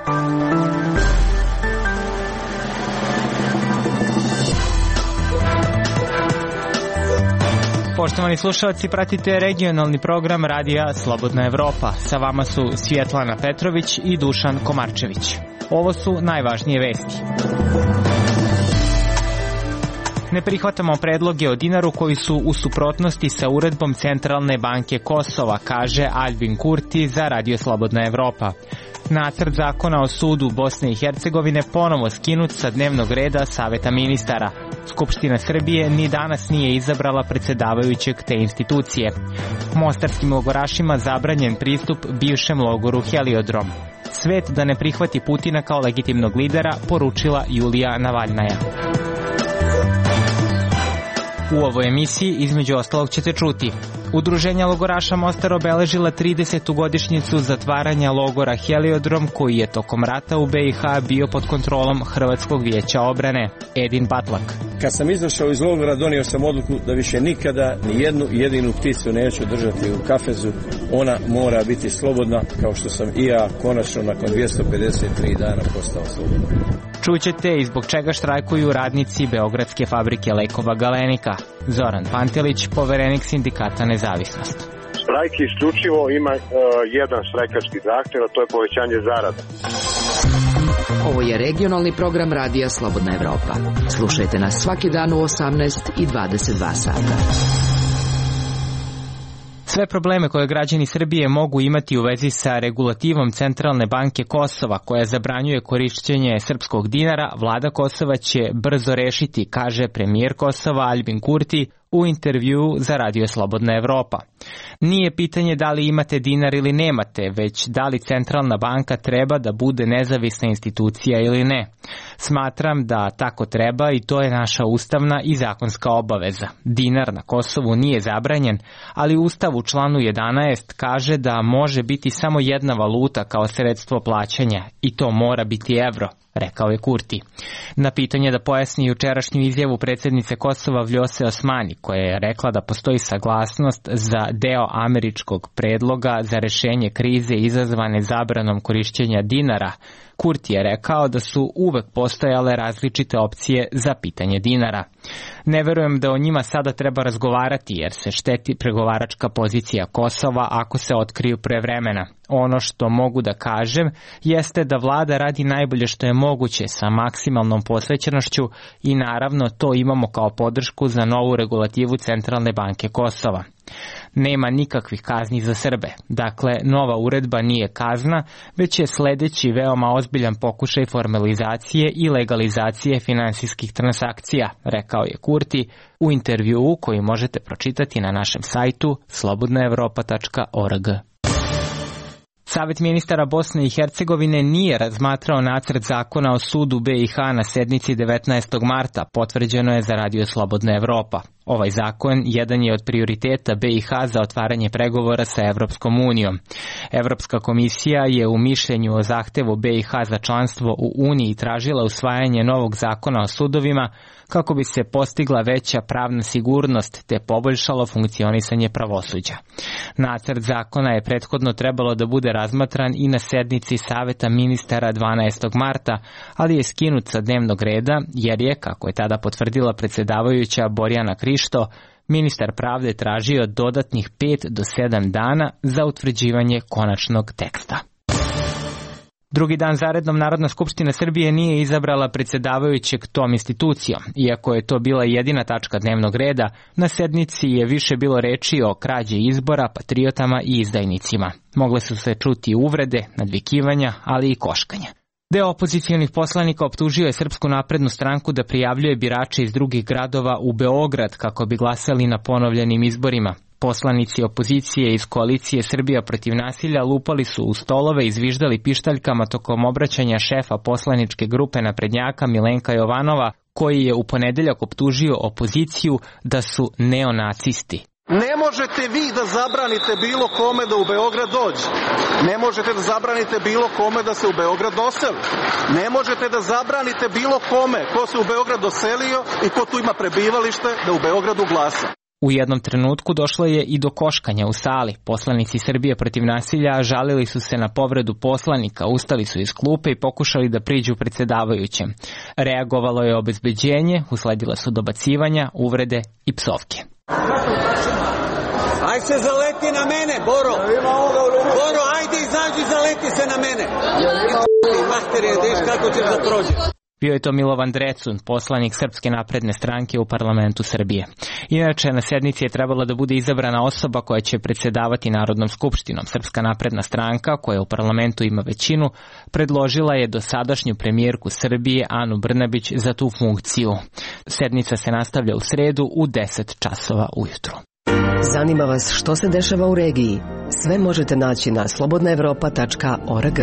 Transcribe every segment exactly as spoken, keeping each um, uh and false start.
Poštovani slušalci, pratite regionalni program radija Slobodna Evropa. Sa vama su Svjetlana Petrović i Dušan Komarčević. Ovo su najvažnije vesti. Ne prihvatamo predloge o dinaru koji su u suprotnosti sa uredbom Centralne banke Kosova, kaže Albin Kurti za radio Slobodna Evropa. Nacrt zakona o sudu Bosne i Hercegovine ponovo skinut sa dnevnog reda Saveta ministara. Skupština Srbije ni danas nije izabrala predsjedavajućeg te institucije. Mostarskim logorašima zabranjen pristup bivšem logoru Heliodrom. Svet da ne prihvati Putina kao legitimnog lidera, poručila Julija Navalnaja. U ovoj emisiji između ostalog ćete čuti: Udruženja logoraša Mostar obeležila tridesetu godišnjicu zatvaranja logora Heliodrom, koji je tokom rata u B i H bio pod kontrolom Hrvatskog vijeća obrane. Edin Batlak. Kad sam izašao iz logora, donio sam odluku da više nikada ni jednu jedinu pticu neću držati u kafezu. Ona mora biti slobodna, kao što sam i ja konačno nakon dvjesto pedeset tri dana postao slobodan. Čućete i zbog čega štrajkuju radnici Beogradske fabrike lekova Galenika. Zoran Pantelić, poverenik sindikata Nezavisnost. Štrajk isključivo ima uh, jedan štrajkarski zahtjev, a to je povećanje zarada. Ovo je regionalni program radija Slobodna Evropa. Slušajte nas svaki dan u osamnaest i dvadeset dva sata. Sve probleme koje građani Srbije mogu imati u vezi sa regulativom Centralne banke Kosova, koja zabranjuje korišćenje srpskog dinara, vlada Kosova će brzo rešiti, kaže premijer Kosova Albin Kurti u intervjuu za radio Slobodna Evropa. Nije pitanje da li imate dinar ili nemate, već da li Centralna banka treba da bude nezavisna institucija ili ne. Smatram da tako treba i to je naša ustavna i zakonska obaveza. Dinar na Kosovu nije zabranjen, ali Ustav u članu jedanaest kaže da može biti samo jedna valuta kao sredstvo plaćanja i to mora biti evro, rekao je Kurti. Na pitanje da pojasni jučerašnju izjavu predsjednice Kosova Vljose Osmani, koja je rekla da postoji saglasnost za deo američkog predloga za rešenje krize izazvane zabranom korišćenja dinara, Kurti je rekao da su uvek postojale različite opcije za pitanje dinara. Ne verujem da o njima sada treba razgovarati jer se šteti pregovaračka pozicija Kosova ako se otkriju pre vremena. Ono što mogu da kažem jeste da vlada radi najbolje što je moguće sa maksimalnom posvećenošću i naravno to imamo kao podršku za novu regulativu Centralne banke Kosova. Nema nikakvih kazni za Srbe. Dakle, nova uredba nije kazna, već je sledeći veoma ozbiljan pokušaj formalizacije i legalizacije finansijskih transakcija, rekao je Kurti u intervjuu koji možete pročitati na našem sajtu slobodna evropa tačka org. Savet ministara Bosne i Hercegovine nije razmatrao nacrt zakona o sudu B i H na sednici devetnaestog marta, potvrđeno je za radio Slobodna Evropa. Ovaj zakon jedan je od prioriteta B i H za otvaranje pregovora sa Evropskom unijom. Evropska komisija je u mišljenju o zahtevu B i H za članstvo u Uniji tražila usvajanje novog zakona o sudovima kako bi se postigla veća pravna sigurnost te poboljšalo funkcionisanje pravosuđa. Nacrt zakona je prethodno trebalo da bude razmatran i na sednici Saveta ministara dvanaestog marta, ali je skinut sa dnevnog reda jer je, kako je tada potvrdila predsjedavajuća Borjana Krišto, ministar pravde tražio dodatnih pet do sedam dana za utvrđivanje konačnog teksta. Drugi dan zarednom Narodna skupština Srbije nije izabrala predsjedavajućeg tom institucijom. Iako je to bila jedina tačka dnevnog reda, na sednici je više bilo reči o krađi izbora, patriotama i izdajnicima. Mogle su se čuti uvrede, nadvikivanja, ali i koškanja. Deo opozicijonih poslanika optužio je Srpsku naprednu stranku da prijavljuje birače iz drugih gradova u Beograd kako bi glasali na ponovljenim izborima. Poslanici opozicije iz koalicije Srbija protiv nasilja lupali su u stolove i zviždali pištaljkama tokom obraćanja šefa poslaničke grupe naprednjaka Milenka Jovanova, koji je u ponedeljak optužio opoziciju da su neonacisti. Ne možete vi da zabranite bilo kome da u Beograd dođe. Ne možete da zabranite bilo kome da se u Beograd doseli. Ne možete da zabranite bilo kome ko se u Beograd doselio i ko tu ima prebivalište da u Beogradu glasa. U jednom trenutku došlo je i do koškanja u sali. Poslanici Srbije protiv nasilja žalili su se na povredu poslanika, ustali su iz klupe i pokušali da priđu predsjedavajućem. Reagovalo je obezbeđenje, usledila su dobacivanja, uvrede i psovke. Aj se zaleti na mene, Boro! Boro, ajde izađi, zaleti se na mene! Mater je, deš kako ćeš da prođe. Bio je to Milovan Drecun, poslanik Srpske napredne stranke u parlamentu Srbije. Inače, na sednici je trebala da bude izabrana osoba koja će predsjedavati Narodnom skupštinom. Srpska napredna stranka, koja u parlamentu ima većinu, predložila je dosadašnju premijerku Srbije Anu Brnabić za tu funkciju. Sednica se nastavlja u sredu u deset časova ujutru. Zanima vas što se dešava u regiji? Sve možete naći na slobodna evropa tačka org.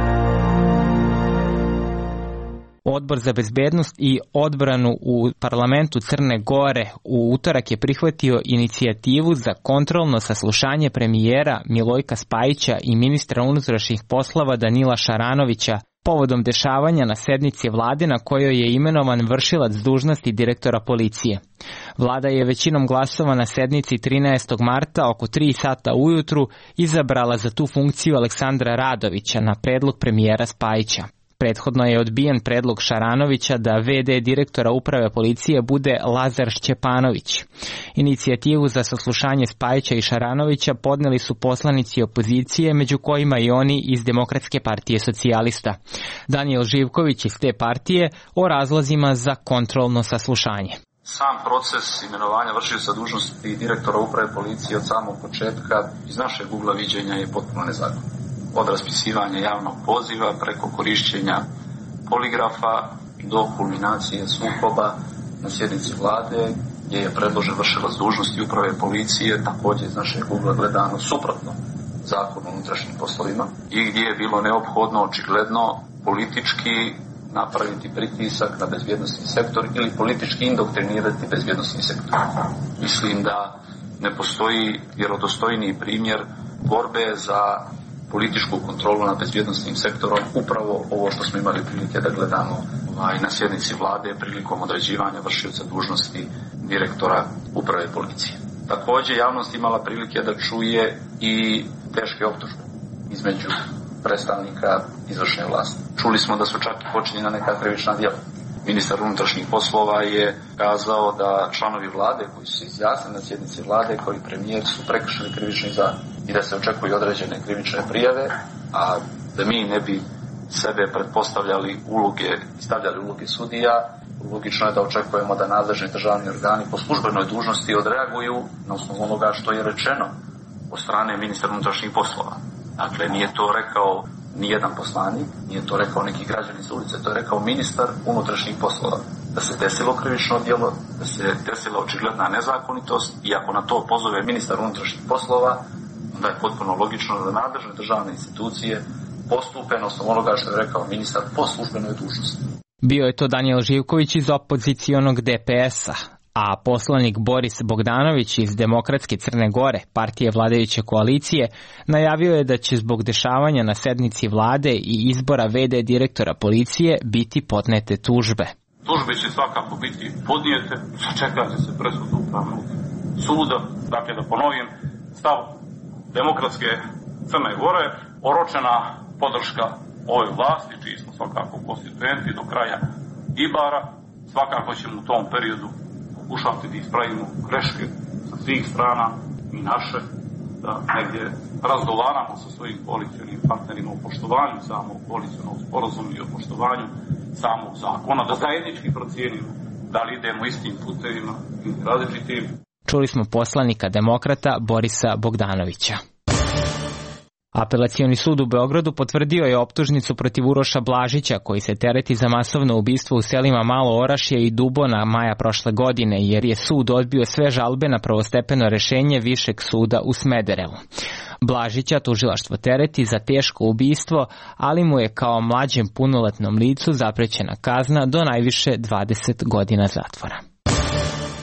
Odbor za bezbednost i odbranu u parlamentu Crne Gore u utorak je prihvatio inicijativu za kontrolno saslušanje premijera Milojka Spajića i ministra unutrašnjih poslova Danila Šaranovića povodom dešavanja na sednici vlade na kojoj je imenovan vršilac dužnosti direktora policije. Vlada je većinom glasova na sednici trinaestog marta oko tri sata ujutru izabrala za tu funkciju Aleksandra Radovića na predlog premijera Spajića. Prethodno je odbijen predlog Šaranovića da ve de direktora uprave policije bude Lazar Šćepanović. Inicijativu za saslušanje Spajića i Šaranovića podneli su poslanici opozicije, među kojima i oni iz Demokratske partije socijalista. Danijel Živković iz te partije o razlozima za kontrolno saslušanje. Sam proces imenovanja vršioca dužnosti direktora uprave policije od samog početka iz našeg ugla viđenja je potpuno nezakonit. Od raspisivanja javnog poziva preko korišćenja poligrafa do kulminacije sukoba na sjednici vlade gdje je predložen vršilac dužnosti uprave policije također iz našeg ugla gledano suprotno zakonu o unutrašnjim poslovima i gdje je bilo neophodno očigledno politički napraviti pritisak na bezbjednosni sektor ili politički indoktrinirati bezbjednosni sektor. Mislim da ne postoji vjerodostojniji primjer borbe za političku kontrolu nad bezbjednosnim sektorom, upravo ovo što smo imali prilike da gledamo ovaj, na sjednici vlade prilikom određivanja vršioca dužnosti direktora uprave policije. Također javnost imala prilike da čuje i teške optužbe između predstavnika izvršne vlasti. Čuli smo da su čak i počinjena neka krivična djela. Ministar unutrašnjih poslova je kazao da članovi vlade koji su se izjasnili na sjednici vlade kao i premijer su prekršili krivični zakon i da se očekuju određene krivične prijave, a da mi ne bi sebe pretpostavljali uloge i stavljali uloge sudija, logično je da očekujemo da nadležni državni organi po službenoj dužnosti odreaguju na osnovu onoga što je rečeno od strane ministra unutrašnjih poslova. Dakle, nije to rekao nijedan poslanik, nije to rekao neki građani sa ulice, to je rekao ministar unutrašnjih poslova. Da se desilo krivično djelo, da se desila očigledna nezakonitost i ako na to pozove ministar unutrašnjih poslova, onda je potpuno logično da nadležne državne institucije postupe na osnovu onoga što je rekao ministar po službenoj dužnosti. Bio je to Danijel Živković iz opozicionog de pe es a, a poslanik Boris Bogdanović iz Demokratske Crne Gore, partije vladajuće koalicije, najavio je da će zbog dešavanja na sednici vlade i izbora ve de direktora policije biti podnete tužbe. Tužbe će svakako biti podnijete, sačekajte se presudu Upravnog suda, dakle da ponovim, stav Demokratske Crne Gore, oročena podrška ove vlasti, čiji smo svakako konstituenti do kraja Ibara, svakako ćemo u tom periodu pokušati da ispravimo greške sa svih strana i naše, da negdje razgovaramo sa svojim koalicionim partnerima o poštovanju samog koalicionog sporazuma i o poštovanju samog zakona, da zajednički procijenimo da li idemo istim putevima ili različitim. Čuli smo poslanika demokrata Borisa Bogdanovića. Apelacioni sud u Beogradu potvrdio je optužnicu protiv Uroša Blažića, koji se tereti za masovno ubistvo u selima Malo Orašje i Dubona maja prošle godine, jer je sud odbio sve žalbe na prvostepeno rešenje Višeg suda u Smederevu. Blažića tužilaštvo tereti za teško ubistvo, ali mu je kao mlađem punoletnom licu zaprećena kazna do najviše dvadeset godina zatvora.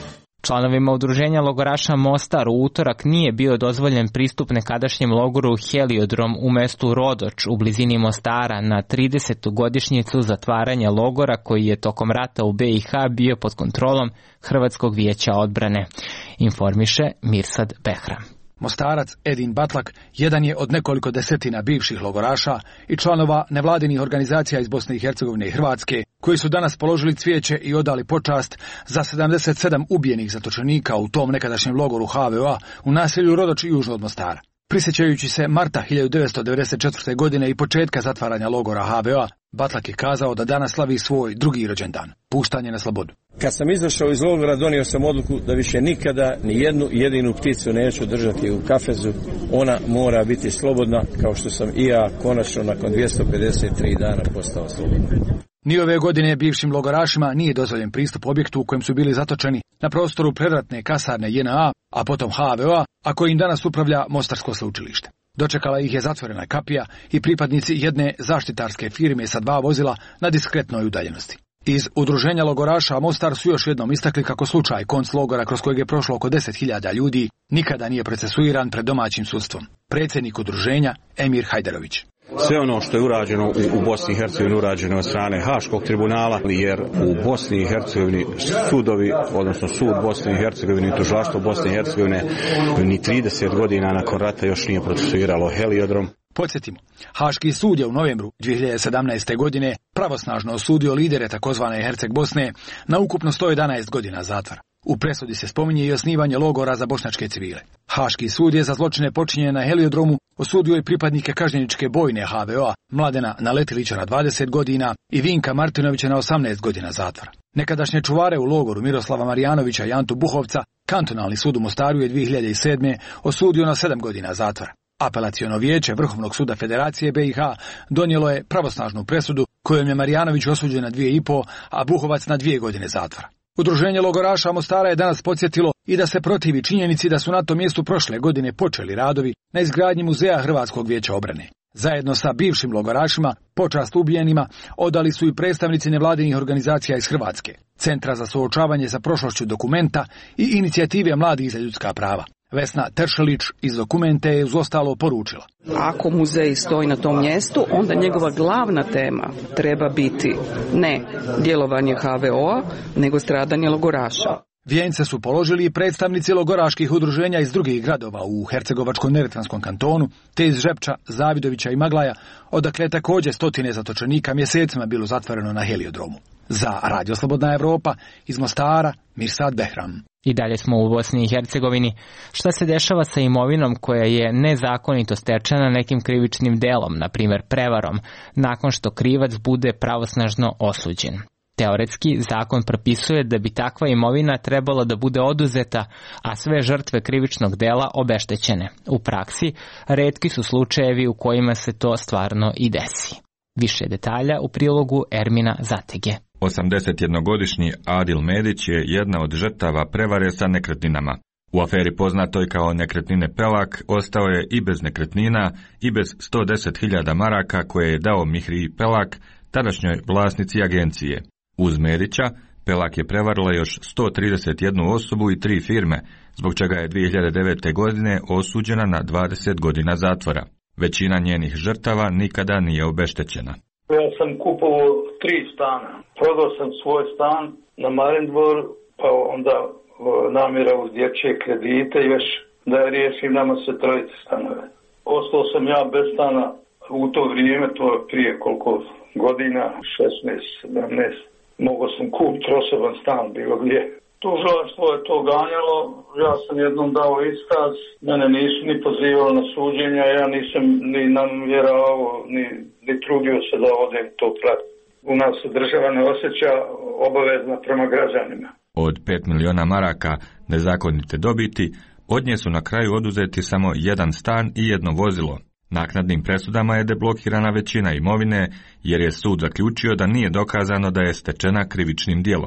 Članovima udruženja logoraša Mostar u utorak nije bio dozvoljen pristup nekadašnjem logoru Heliodrom u mestu Rodoč u blizini Mostara na tridesetu godišnjicu zatvaranja logora koji je tokom rata u B i H bio pod kontrolom Hrvatskog vijeća odbrane, informiše Mirsad Behram. Mostarac Edin Batlak jedan je od nekoliko desetina bivših logoraša i članova nevladinih organizacija iz Bosne i Hercegovine i Hrvatske, koji su danas položili cvijeće i odali počast za sedamdeset sedam ubijenih zatočenika u tom nekadašnjem logoru H V O A u naselju Rodoč južno od Mostara. Prisjećajući se marta hiljadu devetsto devedeset četvrte. godine i početka zatvaranja logora H V O A, Batlak je kazao da danas slavi svoj drugi rođendan, puštanje na slobodu. Kad sam izašao iz logora, donio sam odluku da više nikada ni jednu jedinu pticu neću držati u kafezu. Ona mora biti slobodna, kao što sam i ja konačno nakon dvjesto pedeset tri dana postao slobodan. Ni ove godine bivšim logorašima nije dozvoljen pristup objektu u kojem su bili zatočeni na prostoru predratne kasarne J N A, a potom H V O A, a kojim danas upravlja Mostarsko sveučilište. Dočekala ih je zatvorena kapija i pripadnici jedne zaštitarske firme sa dva vozila na diskretnoj udaljenosti. Iz udruženja logoraša Mostar su još jednom istakli kako slučaj konc logora kroz kojeg je prošlo oko deset hiljada ljudi nikada nije procesuiran pred domaćim sudstvom. Predsjednik udruženja Emir Hajderović. Sve ono što je urađeno u, u Bosni i Hercegovini urađeno od strane Haškog tribunala, jer u Bosni i Hercegovini sudovi, odnosno sud Bosne i Hercegovine i tužilaštvo Bosne i Hercegovine ni trideset godina nakon rata još nije procesuiralo Heliodrom. Podsjetimo, Haški sud je u novembru dvije hiljade sedamnaeste. godine pravosnažno osudio lidere takozvane Herceg Bosne na ukupno sto jedanaest godina zatvora. U presudi se spominje i osnivanje logora za bošnjačke civile. Haški sud je za zločine počinjene na Heliodromu osudio i pripadnike kažnjeničke bojne H V O A, Mladena Naletilića na dvadeset godina i Vinka Martinovića na osamnaest godina zatvora. Nekadašnje čuvare u logoru Miroslava Marijanovića i Antu Buhovca kantonalni sud u Mostaru je dvije hiljade sedme. osudio na sedam godina zatvora. Apelaciono vijeće Vrhovnog suda Federacije B i H donijelo je pravosnažnu presudu kojom je Marijanović osuđen na dvije i po, a Buhovac na dvije godine zatvora. Udruženje logoraša Mostara je danas podsjetilo i da se protivi činjenici da su na tom mjestu prošle godine počeli radovi na izgradnji muzeja Hrvatskog vijeća obrane. Zajedno sa bivšim logorašima, počast ubijenima, odali su i predstavnici nevladinih organizacija iz Hrvatske, Centra za suočavanje sa prošlošću Dokumenta i inicijative Mladih za ljudska prava. Vesna Teršelić iz Dokumente je uz ostalo poručila. Ako muzej stoji na tom mjestu, onda njegova glavna tema treba biti ne djelovanje H V O A, nego stradanje logoraša. Vijence su položili i predstavnici logoraških udruženja iz drugih gradova u Hercegovačko-neretvanskom kantonu, te iz Žepča, Zavidovića i Maglaja, odakle također stotine zatočenika mjesecima bilo zatvoreno na Heliodromu. Za Radio Slobodna Evropa iz Mostara, Mirsad Behram. I dalje smo u Bosni i Hercegovini. Šta se dešava sa imovinom koja je nezakonito stečena nekim krivičnim delom, na primjer prevarom, nakon što krivac bude pravosnažno osuđen? Teoretski, zakon propisuje da bi takva imovina trebala da bude oduzeta, a sve žrtve krivičnog dela obeštećene. U praksi, retki su slučajevi u kojima se to stvarno i desi. Više detalja u prilogu Ermina Zatege. osamdesetjednogodišnji Adil Medić je jedna od žrtava prevare sa nekretninama. U aferi poznatoj kao nekretnine Pelak ostao je i bez nekretnina i bez sto deset hiljada maraka koje je dao Mihri Pelak, tadašnjoj vlasnici agencije. Uz Medića, Pelak je prevarila još sto trideset jednu osobu i tri firme, zbog čega je dvije hiljade devete. godine osuđena na dvadeset godina zatvora. Većina njenih žrtava nikada nije obeštećena. Ja sam kupovao tri stana. Prodao sam svoj stan na Marindvor, pa onda namjera uz dječje kredite još da riješim nama se trojice stanove. Ostao sam ja bez stana u to vrijeme, to je prije koliko godina, šesnaest sedamnaest. Mogao sam kupiti osoban stan bilo gdje. Tužilaštvo je to ganjalo, ja sam jednom dao iskaz, mene nisu ni pozivali na suđenja, ja nisam ni namjeravao, ni, ni trudio se da odem to pratiti. U nas se država ne osjeća obavezna prema građanima. Od pet miliona maraka nezakonite dobiti, od nje su na kraju oduzeti samo jedan stan i jedno vozilo. Naknadnim presudama je deblokirana većina imovine, jer je sud zaključio da nije dokazano da je stečena krivičnim djelom.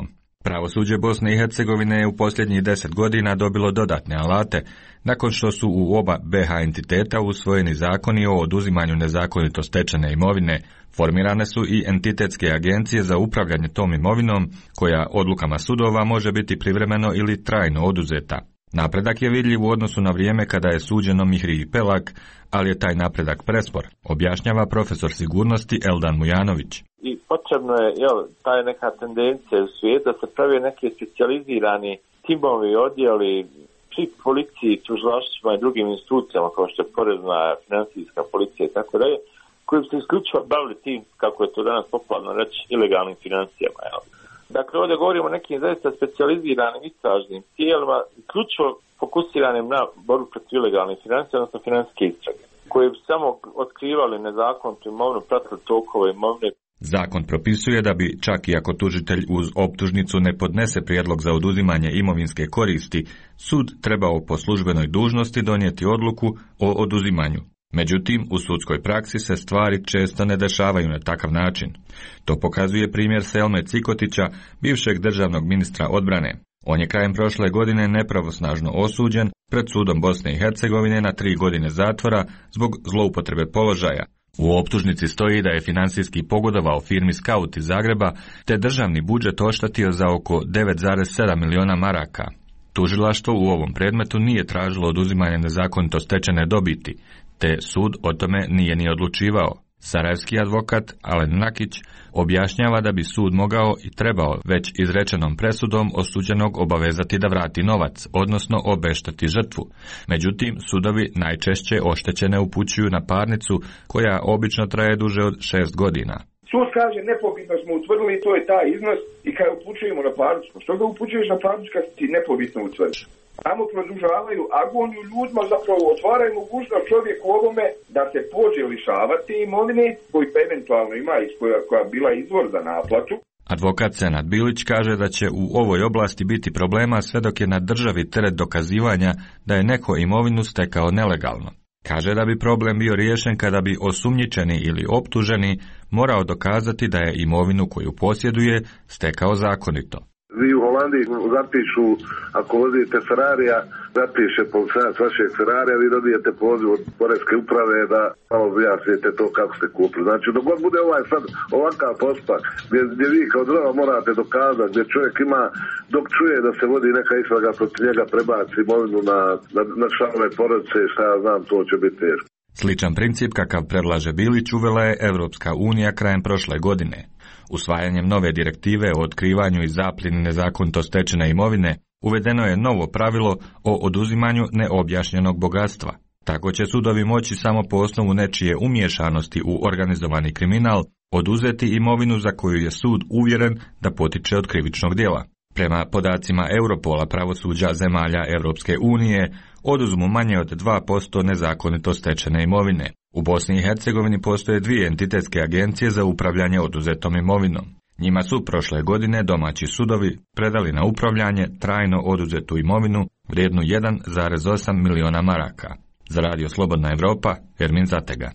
Pravosuđe Bosne i Hercegovine je u posljednjih deset godina dobilo dodatne alate, nakon što su u oba be ha entiteta usvojeni zakoni o oduzimanju nezakonito stečene imovine. Formirane su i entitetske agencije za upravljanje tom imovinom, koja odlukama sudova može biti privremeno ili trajno oduzeta. Napredak je vidljiv u odnosu na vrijeme kada je suđeno Mihriji Pelak, ali je taj napredak prespor, objašnjava profesor sigurnosti Eldan Mujanović. I potrebno je, jel, taj neka tendencija u svijetu da se pravi neke specijalizirani timovi, odjeli pri policiji, tužilaštvima i drugim institucijama kao što je porezna, financijska policija i tako dalje, koji bi se isključivo bavili tim, kako je to danas popularno reći, ilegalnim financijama. Jel. Dakle, ovdje govorimo o nekim zaista specijaliziranim istražnim tijelima, ključno fokusiranim na borbu protiv ilegalnih financija, odnosno financijske istrage, koji bi samo otkrivali nezakonitu imovinu, pratili tokove imovine. Zakon propisuje da bi, čak i ako tužitelj uz optužnicu ne podnese prijedlog za oduzimanje imovinske koristi, sud trebao po službenoj dužnosti donijeti odluku o oduzimanju. Međutim, u sudskoj praksi se stvari često ne dešavaju na takav način. To pokazuje primjer Selme Cikotića, bivšeg državnog ministra odbrane. On je krajem prošle godine nepravosnažno osuđen pred sudom Bosne i Hercegovine na tri godine zatvora zbog zloupotrebe položaja. U optužnici stoji da je financijski pogodovao firmi Scout iz Zagreba, te državni budžet oštetio za oko devet zarez sedam miliona maraka. Tužilaštvo u ovom predmetu nije tražilo oduzimanje nezakonito stečene dobiti, te sud o tome nije ni odlučivao. Sarajevski advokat Alen Nakić objašnjava da bi sud mogao i trebao već izrečenom presudom osuđenog obavezati da vrati novac, odnosno obešteti žrtvu. Međutim, sudovi najčešće oštećene upućuju na parnicu koja obično traje duže od šest godina. Sud kaže nepobitno smo utvrdili, to je taj iznos i kad upućujemo na parnicu. Što ga upućuješ na parnicu kad ti nepobitno utvrdiš? Tamo produžavaju agoniju ljudima, zapravo otvaraju mogućnost čovjeku ovome da se pođe lišavati imovine koji eventualno ima i koja, koja bila izvor za naplatu. Advokat Senad Bilić kaže da će u ovoj oblasti biti problema sve dok je na državi teret dokazivanja da je neko imovinu stekao nelegalno. Kaže da bi problem bio riješen kada bi osumnjičeni ili optuženi morao dokazati da je imovinu koju posjeduje stekao zakonito. Vi u Holandiji zapišu, ako vozite Ferrarija, zapiše policajac vašeg Ferrarija, vi dobijete poziv od poreske uprave da malo objasnite to kako ste kupili. Znači, dok god bude ovaj sad ovakav postupak, gdje, gdje vi kao država morate dokazati, gdje čovjek ima, dok čuje da se vodi neka istraga protiv njega, prebaci imovinu na, na, na članove porodice, šta ja znam, to će biti teško. Sličan princip kakav predlaže Bilić uvela je Europska unija krajem prošle godine. Usvajanjem nove direktive o otkrivanju i zapljeni nezakonito stečene imovine uvedeno je novo pravilo o oduzimanju neobjašnjenog bogatstva. Tako će sudovi moći samo po osnovu nečije umiješanosti u organizovani kriminal oduzeti imovinu za koju je sud uvjeren da potiče od krivičnog djela. Prema podacima Europola pravosuđa zemalja Europske unije oduzmu manje od dva posto nezakonito stečene imovine. U Bosni i Hercegovini postoje dvije entitetske agencije za upravljanje oduzetom imovinom. Njima su prošle godine domaći sudovi predali na upravljanje trajno oduzetu imovinu vrijednu jedan zarez osam miliona maraka. Za Radio Slobodna Evropa, Ermin Zatega.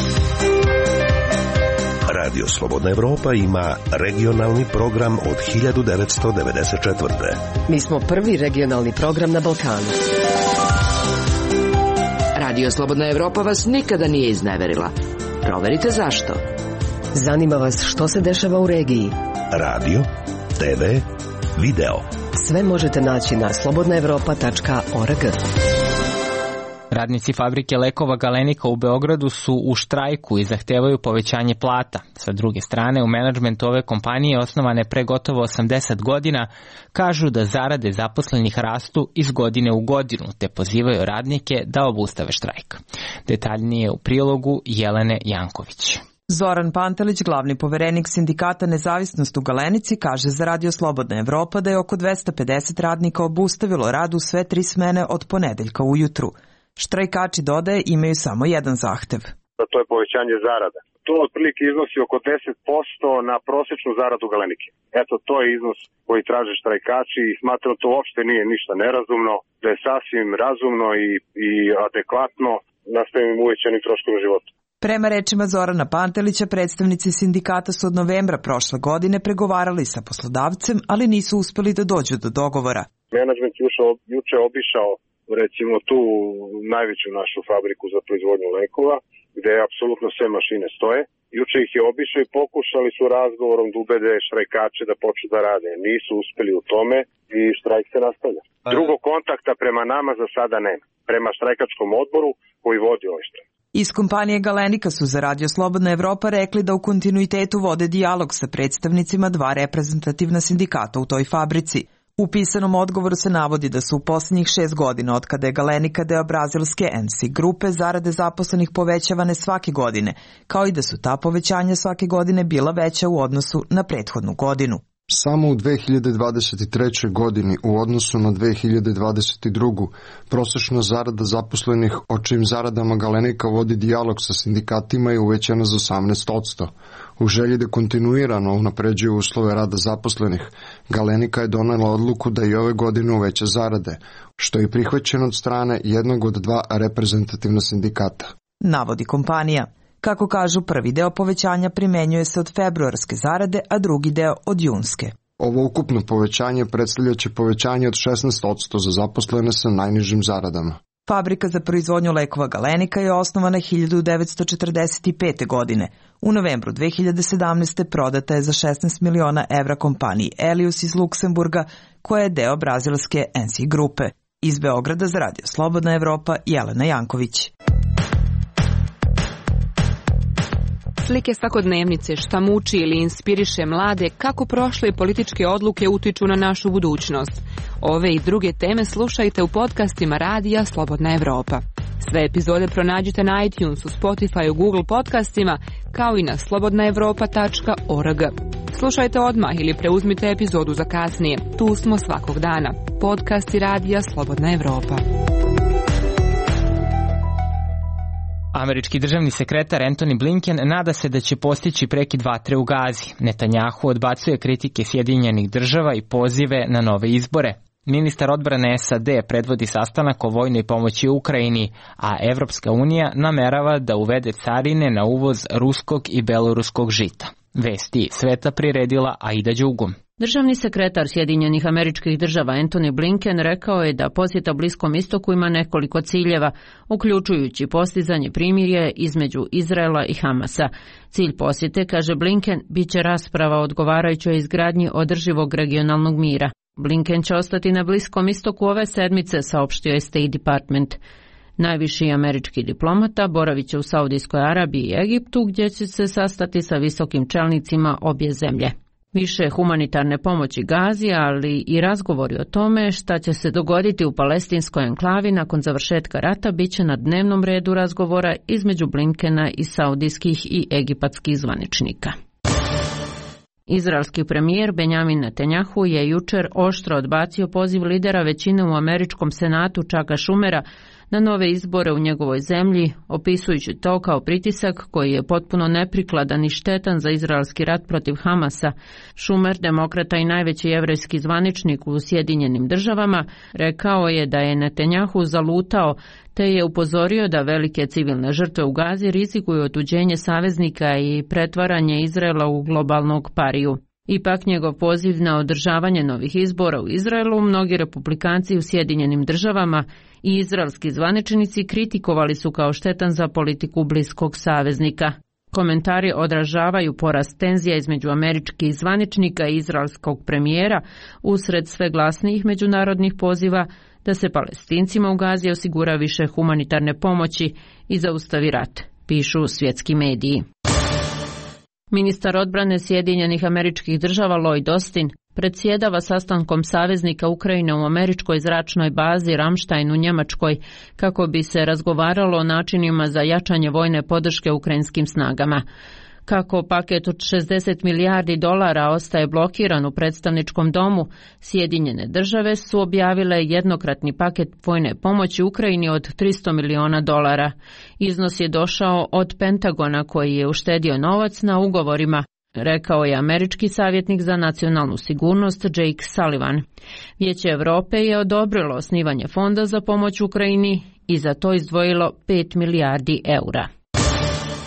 Radio Slobodna Evropa ima regionalni program od hiljadu devetsto devedeset četvrte. Mi smo prvi regionalni program na Balkanu. Radio Slobodna Evropa vas nikada nije izneverila. Proverite zašto. Zanima vas što se dešava u regiji. Radio, te ve, video. Sve možete naći na slobodna evropa tačka org. Radnici fabrike lekova Galenika u Beogradu su u štrajku i zahtevaju povećanje plata. Sa druge strane, u menadžmentu ove kompanije, osnovane pre gotovo osamdeset godina, kažu da zarade zaposlenih rastu iz godine u godinu, te pozivaju radnike da obustave štrajk. Detaljnije u prilogu Jelene Janković. Zoran Pantelić, glavni poverenik sindikata Nezavisnost u Galenici, kaže za Radio Slobodna Evropa da je oko dvesta pedeset radnika obustavilo rad u sve tri smene od ponedeljka ujutru. Štrajkači, dodaje, imaju samo jedan zahtev. To je povećanje zarada. To otprilike iznosi oko deset posto na prosječnu zaradu Galenike. Eto, to je iznos koji traže štrajkači i smatram to uopšte nije ništa nerazumno, da je sasvim razumno i, i adekvatno nastavim uvećanim troškom života. Prema rečima Zorana Pantelića, predstavnici sindikata su od novembra prošle godine pregovarali sa poslodavcem, ali nisu uspeli da dođu do dogovora. Menadžment juče obišao recimo tu najveću našu fabriku za proizvodnju lekova, gde apsolutno sve mašine stoje. Juče ih je obišao i pokušali su razgovorom da ubede štrajkače da počnu da rade. Nisu uspeli u tome i štrajk se nastavlja. Drugog kontakta prema nama za sada nema. Prema štrajkačkom odboru koji vodi ovaj štrajk. Iz kompanije Galenika su za Radio Slobodna Evropa rekli da u kontinuitetu vode dijalog sa predstavnicima dva reprezentativna sindikata u toj fabrici. U pisanom odgovoru se navodi da su u posljednjih šest godina od kada je Galenika deo brazilske en si grupe zarade zaposlenih povećavane svake godine, kao i da su ta povećanja svake godine bila veća u odnosu na prethodnu godinu. Samo u dve hiljade dvadeset trećoj. godini u odnosu na dve hiljade dvadeset drugu. prosečna zarada zaposlenih, o čijim zaradama Galenika vodi dijalog sa sindikatima, je uvećana za osamnaest posto. U želji da kontinuirano unapređuje uslove rada zaposlenih, Galenika je donela odluku da i ove godine uveća zarade, što je prihvaćeno od strane jednog od dva reprezentativna sindikata. Navodi kompanija. Kako kažu, prvi deo povećanja primenjuje se od februarske zarade, a drugi deo od junske. Ovo ukupno povećanje predstavljaće povećanje od šesnaest posto za zaposlene sa najnižim zaradama. Fabrika za proizvodnju lekova Galenika je osnovana hiljadu devetsto četrdeset pete. godine. U novembru dve hiljade sedamnaeste. prodata je za šesnaest miliona evra kompaniji Elius iz Luksemburga, koja je deo brazilske en si grupe. Iz Beograda za Radio Slobodna Evropa, Jelena Janković. Slike svakodnevnice, šta muči ili inspiriše mlade, kako prošle političke odluke utiču na našu budućnost. Ove i druge teme slušajte u podcastima Radija Slobodna Evropa. Sve epizode pronađite na iTunesu, Spotify, Google podcastima, kao i na slobodna evropa tačka org. Slušajte odmah ili preuzmite epizodu za kasnije. Tu smo svakog dana. Podcasti Radija Slobodna Evropa. Američki državni sekretar Antony Blinken nada se da će postići prekid vatre u Gazi. Netanjahu odbacuje kritike Sjedinjenih država i pozive na nove izbore. Ministar odbrane es a de predvodi sastanak o vojnoj pomoći Ukrajini, a Evropska unija namerava da uvede carine na uvoz ruskog i beloruskog žita. Vesti sveta priredila Aida Đugum. Državni sekretar Sjedinjenih Američkih Država Antony Blinken rekao je da posjeta Bliskom istoku ima nekoliko ciljeva, uključujući postizanje primirja između Izraela i Hamasa. Cilj posjete, kaže Blinken, bit će rasprava o odgovarajućoj izgradnji održivog regionalnog mira. Blinken će ostati na Bliskom istoku ove sedmice, saopštio je State Department. Najviši američki diplomata boravit će u Saudijskoj Arabiji i Egiptu, gdje će se sastati sa visokim čelnicima obje zemlje. Više humanitarne pomoći Gazi, ali i razgovori o tome šta će se dogoditi u palestinskoj enklavi nakon završetka rata bit će na dnevnom redu razgovora između Blinkena i saudijskih i egipatskih zvaničnika. Izraelski premijer Benjamin Netanjahu je jučer oštro odbacio poziv lidera većine u američkom senatu Chucka Schumera na nove izbore u njegovoj zemlji, opisujući to kao pritisak koji je potpuno neprikladan i štetan za izraelski rat protiv Hamasa. Schumer, demokrata i najveći jevrejski zvaničnik u Sjedinjenim državama, rekao je da je Netanjahu zalutao, te je upozorio da velike civilne žrtve u Gazi rizikuju otuđenje saveznika i pretvaranje Izraela u globalnog pariju. Ipak njegov poziv na održavanje novih izbora u Izraelu mnogi republikanci u Sjedinjenim državama i izraelski zvaničnici kritikovali su kao štetan za politiku bliskog saveznika. Komentari odražavaju porast tenzija između američkih zvaničnika i izraelskog premijera usred sve glasnijih međunarodnih poziva da se Palestincima u Gazi osigura više humanitarne pomoći i zaustavi rat, pišu svjetski mediji. Ministar odbrane Sjedinjenih Američkih Država Lloyd Austin predsjedava sastankom saveznika Ukrajine u američkoj zračnoj bazi Ramstein u Njemačkoj kako bi se razgovaralo o načinima za jačanje vojne podrške ukrajinskim snagama. Kako paket od šezdeset milijardi dolara ostaje blokiran u predstavničkom domu, Sjedinjene države su objavile jednokratni paket vojne pomoći Ukrajini od tristo miliona dolara. Iznos je došao od Pentagona koji je uštedio novac na ugovorima, rekao je američki savjetnik za nacionalnu sigurnost Jake Sullivan. Vijeće Europe je odobrilo osnivanje fonda za pomoć Ukrajini i za to izdvojilo pet milijardi eura.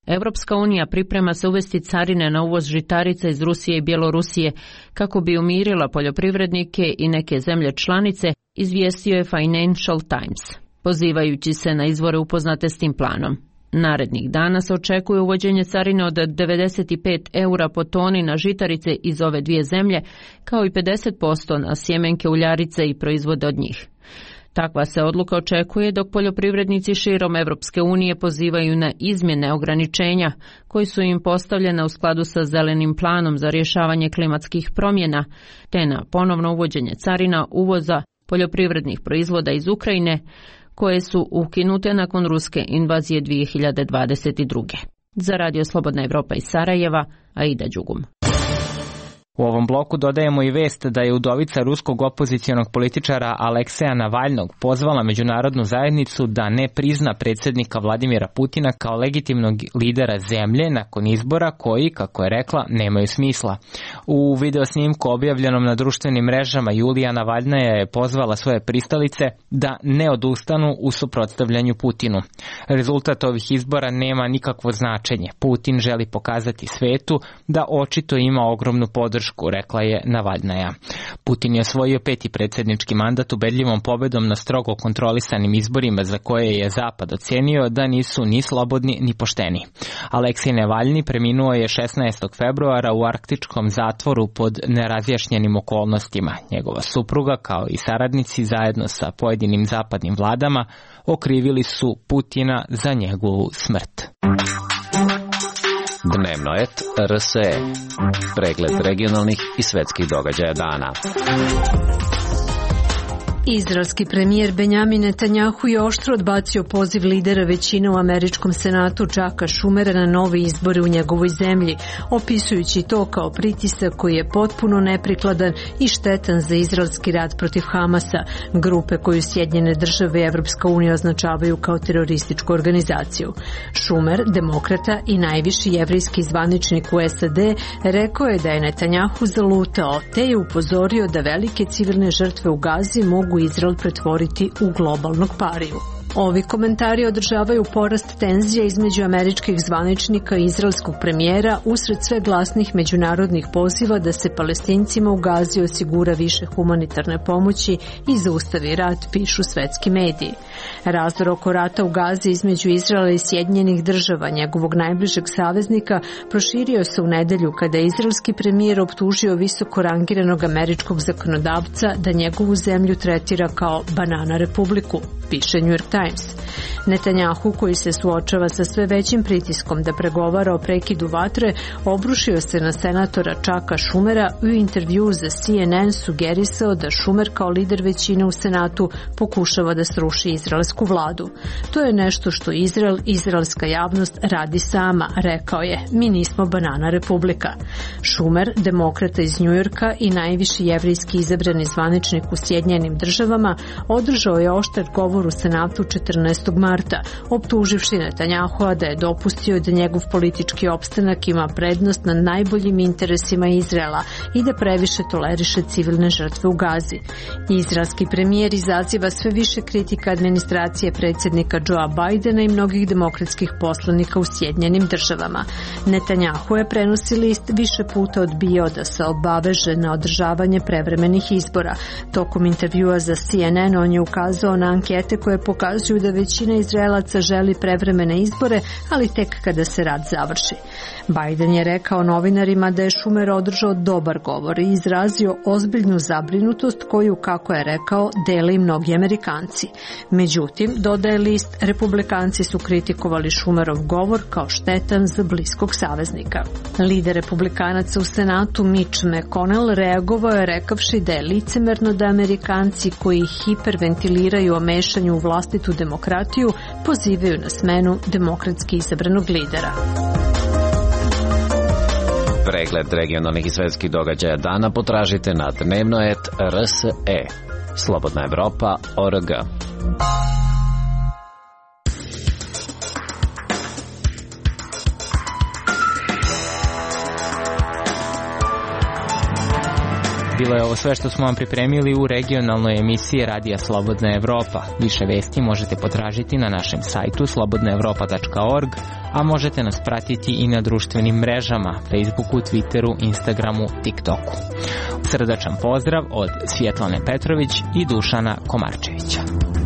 Evropska unija priprema se uvesti carine na uvoz žitarica iz Rusije i Bjelorusije kako bi umirila poljoprivrednike i neke zemlje članice, izvijestio je Financial Times, pozivajući se na izvore upoznate s tim planom. Narednih dana se očekuje uvođenje carine od devedeset pet eura po toni na žitarice iz ove dvije zemlje, kao i pedeset posto na sjemenke uljarice i proizvode od njih. Takva se odluka očekuje dok poljoprivrednici širom Evropske unije pozivaju na izmjene ograničenja koji su im postavljena u skladu sa zelenim planom za rješavanje klimatskih promjena, te na ponovno uvođenje carina uvoza poljoprivrednih proizvoda iz Ukrajine, koje su ukinute nakon ruske invazije dvije hiljade dvadeset druge. Za Radio Slobodna Evropa iz Sarajeva, Aida Đugum. U ovom bloku dodajemo i vest da je udovica ruskog opozicionog političara Alekseja Navalnog pozvala međunarodnu zajednicu da ne prizna predsjednika Vladimira Putina kao legitimnog lidera zemlje nakon izbora koji, kako je rekla, nemaju smisla. U videosnimku objavljenom na društvenim mrežama Julija Navalnaja je pozvala svoje pristalice da ne odustanu u suprotstavljanju Putinu. Rezultat ovih izbora nema nikakvo značenje. Putin želi pokazati svetu da očito ima ogromnu podršku, rekla je Navalnaja. Putin je osvojio peti predsjednički mandat ubedljivom pobedom na strogo kontrolisanim izborima za koje je Zapad ocenio da nisu ni slobodni ni pošteni. Aleksej Navalni preminuo je šesnaestog februara u arktičkom zatvoru pod nerazjašnjenim okolnostima. Njegova supruga kao i saradnici zajedno sa pojedinim zapadnim vladama okrivili su Putina za njegovu smrt. Dnevnoet R S E. Pregled regionalnih i svetskih događaja dana. Izraelski premijer Benjamin Netanjahu je oštro odbacio poziv lidera većine u američkom senatu Chucka Schumera na nove izbore u njegovoj zemlji, opisujući to kao pritisak koji je potpuno neprikladan i štetan za izraelski rat protiv Hamasa, grupe koju Sjedinjene države i Evropska unija označavaju kao terorističku organizaciju. Schumer, demokrata i najviši jevrijski zvaničnik u S A D, rekao je da je Netanjahu zalutao, te je upozorio da velike civilne žrtve u Gazi mogu Izrael pretvoriti u globalnog pariju. Ovi komentari održavaju porast tenzija između američkih zvaničnika i izraelskog premijera usred sve glasnih međunarodnih poziva da se Palestincima u Gazi osigura više humanitarne pomoći i zaustavi rat, pišu svetski mediji. Razdor oko rata u Gazi između Izraela i Sjedinjenih država, njegovog najbližeg saveznika, proširio se u nedelju kada je izraelski premijer optužio visoko rangiranog američkog zakonodavca da njegovu zemlju tretira kao banana republiku, piše New York Times. Netanjahu, koji se suočava sa sve većim pritiskom da pregovara o prekidu vatre, obrušio se na senatora Chucka Schumera i u intervju za C N N sugerisao da Schumer kao lider većine u senatu pokušava da sruši izraelsku vladu. To je nešto što Izrael, izraelska javnost radi sama, rekao je. Mi nismo banana republika. Schumer, demokrata iz Njujorka i najviši jevrijski izabrani zvaničnik u Sjedinjenim državama, održao je oštar govor u senatu četrnaestog marta, optuživši Netanjahua da je dopustio da njegov politički opstanak ima prednost na najboljim interesima Izraela i da previše toleriše civilne žrtve u Gazi. Izraelski premijer izaziva sve više kritika administracije predsjednika Joea Bidena i mnogih demokratskih poslanika u Sjedinjenim državama. Netanjahu je, prenosi list, više puta odbijao da se obaveže na održavanje prevremenih izbora. Tokom intervjua za C N N on je ukazao na ankete koje pokazuju da većina Izraelaca želi prevremene izbore, ali tek kada se rat završi. Biden je rekao novinarima da je Schumer održao dobar govor i izrazio ozbiljnu zabrinutost koju, kako je rekao, dele i mnogi Amerikanci. Međutim, dodaje list, Republikanci su kritikovali Schumerov govor kao štetan za bliskog saveznika. Lider Republikanaca u Senatu Mitch McConnell reagovao je rekavši da je licemerno da Amerikanci koji hiperventiliraju o mešanju u vlastitu demokratiju pozivaju na smenu demokratski izabranog lidera. Pregled regionalnih i svetskih događaja dana potražite na dnevnoet R S E. Slobodna Evropa точка org. Bilo je ovo sve što smo vam pripremili u regionalnoj emisiji Radija Slobodna Evropa. Više vesti možete potražiti na našem sajtu slobodna evropa tačka org, a možete nas pratiti i na društvenim mrežama, Facebooku, Twitteru, Instagramu, TikToku. Srdačan pozdrav od Svjetlane Petrović i Dušana Komarčevića.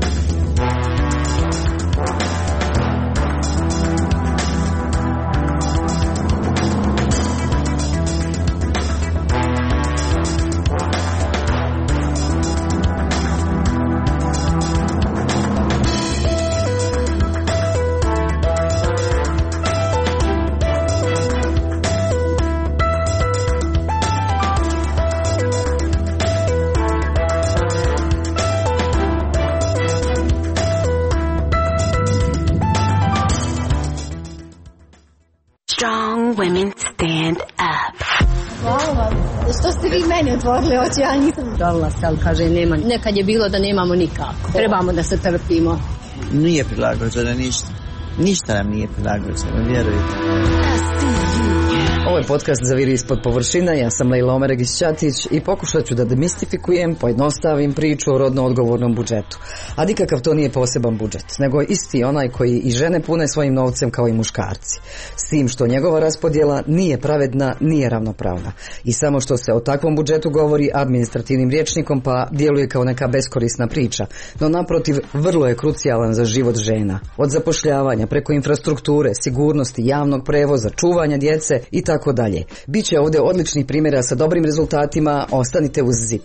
Women stand up. Hvala vam. Što ste vi meni otvorili oči, ja nisam žalila se, ali kaže nema. Nekad je bilo da nemamo nikako. Trebamo da se trpimo. Nije prilagođeno ništa. Ništa nam nije prilagođeno, vjerujte. Ovo je podcast Zaviri ispod površina, ja sam Lejla Omeregić-Ćatić i pokušat ću da demistifikujem, pojednostavim priču o rodno odgovornom budžetu. A nikakav to nije poseban budžet, nego isti onaj koji i žene pune svojim novcem kao i muškarci. S tim što njegova raspodjela nije pravedna, nije ravnopravna. I samo što se o takvom budžetu govori administrativnim rječnikom pa djeluje kao neka beskorisna priča, no naprotiv vrlo je krucijalan za život žena. Od zapošljavanja preko infrastrukture, sigurnosti, javnog prevoza, čuvanja djece i tako dalje. Biće ovdje odličnih primjera sa dobrim rezultatima, ostanite uz zip.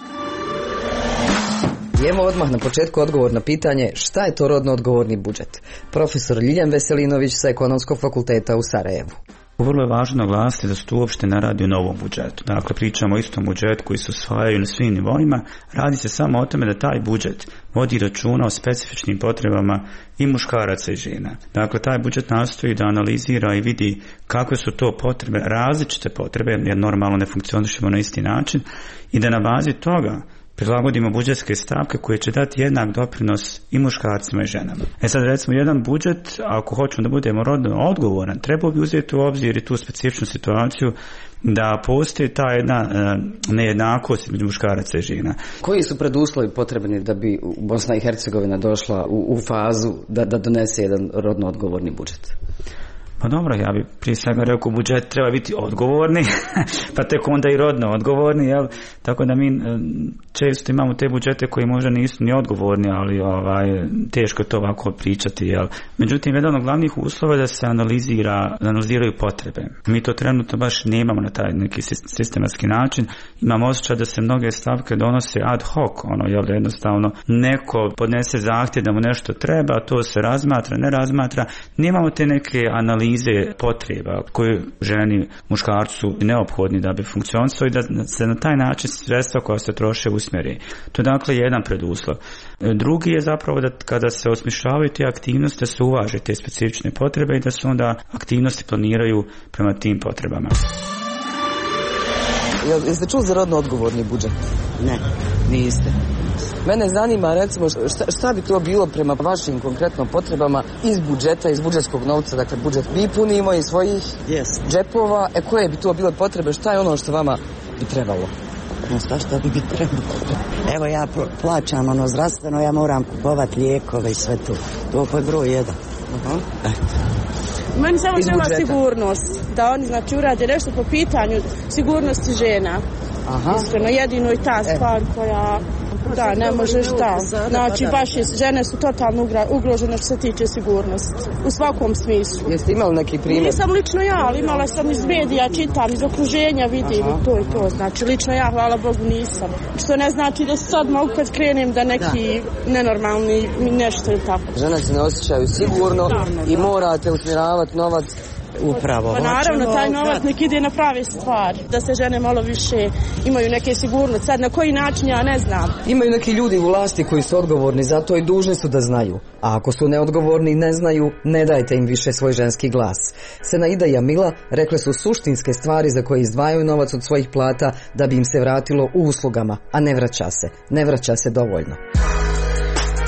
I evo odmah na početku odgovor na pitanje šta je to rodno odgovorni budžet. Profesor Ljiljan Veselinović sa Ekonomskog fakulteta u Sarajevu. Vrlo je važno naglasiti da se tu uopšte ne radi o novom budžetu. Dakle, pričamo o istom budžetu koji se usvajaju na svim nivoima. Radi se samo o tome da taj budžet vodi računa o specifičnim potrebama i muškaraca i žena. Dakle, taj budžet nastoji da analizira i vidi kakve su to potrebe, različite potrebe, jer normalno ne funkcionišemo na isti način, i da na bazi toga prilagodimo budžetske stavke koje će dati jednak doprinos i muškarcima i ženama. E sad recimo jedan budžet, ako hoćemo da budemo rodno odgovoran, treba bi uzeti u obzir i tu specifičnu situaciju da postoji ta jedna e, nejednakost između muškaraca i žena. Koji su preduslovi potrebni da bi Bosna i Hercegovina došla u, u fazu da, da donese jedan rodno odgovorni budžet? Pa dobro, ja bi prije svega rekao budžet treba biti odgovorni, pa tek onda i rodno odgovorni, jel? Tako da mi često imamo te budžete koji možda nisu ni odgovorni, ali ovaj, teško je to ovako pričati, jel? Međutim, jedan od glavnih uslova je da se analizira, analiziraju potrebe. Mi to trenutno baš nemamo na taj neki sistematski način. Imamo osjećaj da se mnoge stavke donose ad hoc, ono, jel, da jednostavno neko podnese zahtjev da mu nešto treba, to se razmatra, ne razmatra. Nemamo te neke analize potreba koje ženi, muškarcu su neophodni da bi funkcionisali i da se na taj način sredstva koja se troše usmjeri. To je dakle jedan preduslov. Drugi je zapravo da kada se osmišljavaju te aktivnosti da se uvaže te specifične potrebe i da se onda aktivnosti planiraju prema tim potrebama. Jeste čuli za rodno odgovorni budžet? Ne, niste. Mene zanima, recimo, šta, šta bi to bilo prema vašim konkretno potrebama iz budžeta, iz budžetskog novca, dakle budžet mi punimo iz svojih yes. džepova, e koje bi to bile potrebe, šta je ono što vama bi trebalo? No šta što bi bi trebalo? Evo ja plaćam ono zdravstveno, ja moram kupovati lijekove i sve to. To je broj jedan. Uh-huh. Meni samo treba sigurnost, da oni znači urade nešto po pitanju sigurnosti žena. Aha. Iskreno, jedino i ta stvar e. koja, da, ne možeš da. Znači, baš je, žene su totalno ugrožene što se tiče sigurnosti. U svakom smislu. Jeste imali neki primjer? Nisam lično ja, ali imala sam iz medija, čitam, iz okruženja vidim i to i to. Znači, lično ja, hvala Bogu, nisam. Što ne znači da sad mogu kad krenem da neki da. nenormalni nešto ili tako. Žene se ne osjećaju sigurno da, i morate usmjeravati novac. Upravo. Pa naravno, taj novac nek ide na prave stvari, da se žene malo više imaju neke sigurnosti. Sad na koji način ja ne znam. Imaju neki ljudi u vlasti koji su odgovorni za to i dužni su da znaju. A ako su neodgovorni i ne znaju, ne dajte im više svoj ženski glas. Senaida i Jamila rekle su suštinske stvari za koje izdvajaju novac od svojih plata da bi im se vratilo u uslugama, a ne vraća se. Ne vraća se dovoljno.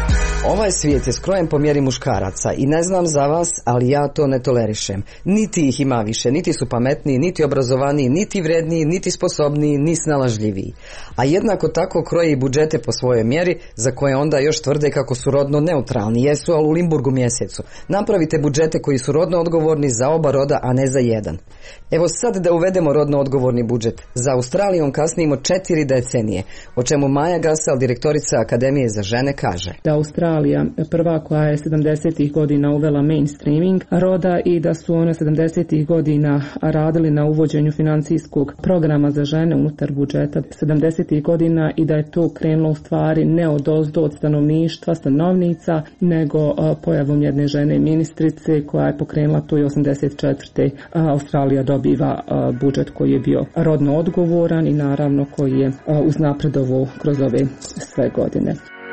Ovaj svijet je skrojen po mjeri muškaraca i ne znam za vas, ali ja to ne tolerišem. Niti ih ima više, niti su pametniji, niti obrazovaniji, niti vredniji, niti sposobniji, ni snalažljiviji. A jednako tako kroje i budžete po svojoj mjeri, za koje onda još tvrde kako su rodno neutralni. Jesu, ali u Limburgu mjesecu. Napravite budžete koji su rodno odgovorni za oba roda, a ne za jedan. Evo sad da uvedemo rodno odgovorni budžet. Za Australijom kasnimo četiri decenije, o čemu Maja Gasal, direktorica Akademije za žene, kaže. Da Australija prva koja je sedamdesetih godina uvela mainstreaming roda i da su one sedamdesetih godina radili na uvođenju financijskog programa za žene unutar budžeta sedamdesetih godina i da je to krenulo u stvari ne od ozdo od stanovništva, stanovnica, nego pojavom jedne žene ministrice koja je pokrenula to i osamdeset četvrte Australija dobiva budžet koji je bio rodno odgovoran i naravno koji je uznapredovao kroz ove sve godine.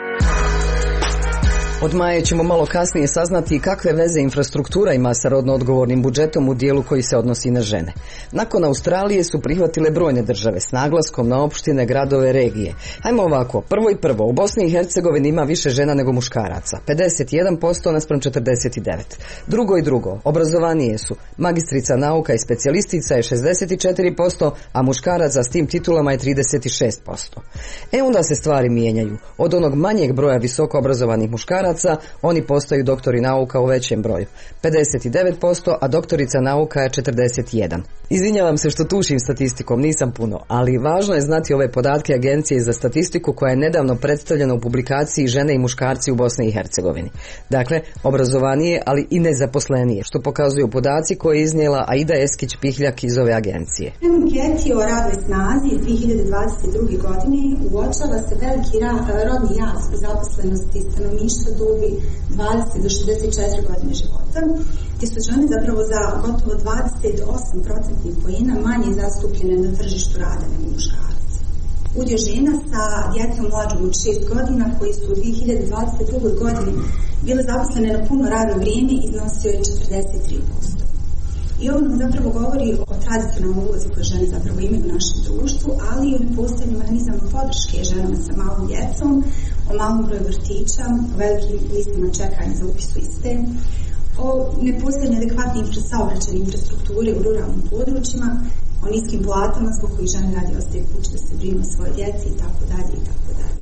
Od Maje ćemo malo kasnije saznati kakve veze infrastruktura ima sa rodno odgovornim budžetom u dijelu koji se odnosi na žene. Nakon Australije su prihvatile brojne države s naglaskom na opštine, gradove, regije. Hajmo ovako, prvo i prvo, u Bosni i Hercegovini ima više žena nego muškaraca, pedeset jedan posto naspram četrdeset devet. Drugo i drugo, obrazovanije su, magistrica nauka i specijalistica je šezdeset četiri posto, a muškaraca s tim titulama je trideset šest posto. E onda se stvari mijenjaju. Od onog manjeg broja visoko obrazovanih muškaraca oni postaju doktori nauka u većem broju, pedeset devet posto, a doktorica nauka je četrdeset jedan. Izvinjavam se što tušim statistikom, nisam puno, ali važno je znati ove podatke Agencije za statistiku koja je nedavno predstavljena u publikaciji Žene i muškarci u Bosni i Hercegovini. Dakle, obrazovanije, ali i nezaposlenije, što pokazuju podaci koje je iznijela Aida Eskić-Pihljak iz ove agencije. U anketi o radnoj snazi iz dvije hiljade dvadeset druge. godine uočava se veliki rodni jaz u zaposlenosti stanovništva dobi dvadeset do šezdeset četiri godine života, gdje su žene zapravo za gotovo dvadeset osam procentnih poena manje zastupljene na tržištu rada nego muškarci. Udio žena sa djetetom mlađom od šest godina koji su u dvije hiljade dvadeset druge. godini bile zaposlene na puno radno vrijeme iznosio je četrdeset tri posto. I ovo nam zapravo govori o tradicionalnoj ulozi koje žene zapravo imaju u našem društvu, ali i o nepostojanju mehanizama podrške ženama sa malom djecom, o malom broju vrtića, o velikim listama čekanja za upis u iste, o nepostojanju adekvatne saobraćajne infrastrukture u ruralnim područjima, o niskim platama zbog kojih žene radi ostaje kući da se brinu o svoje djeci i tako dalje i tako dalje.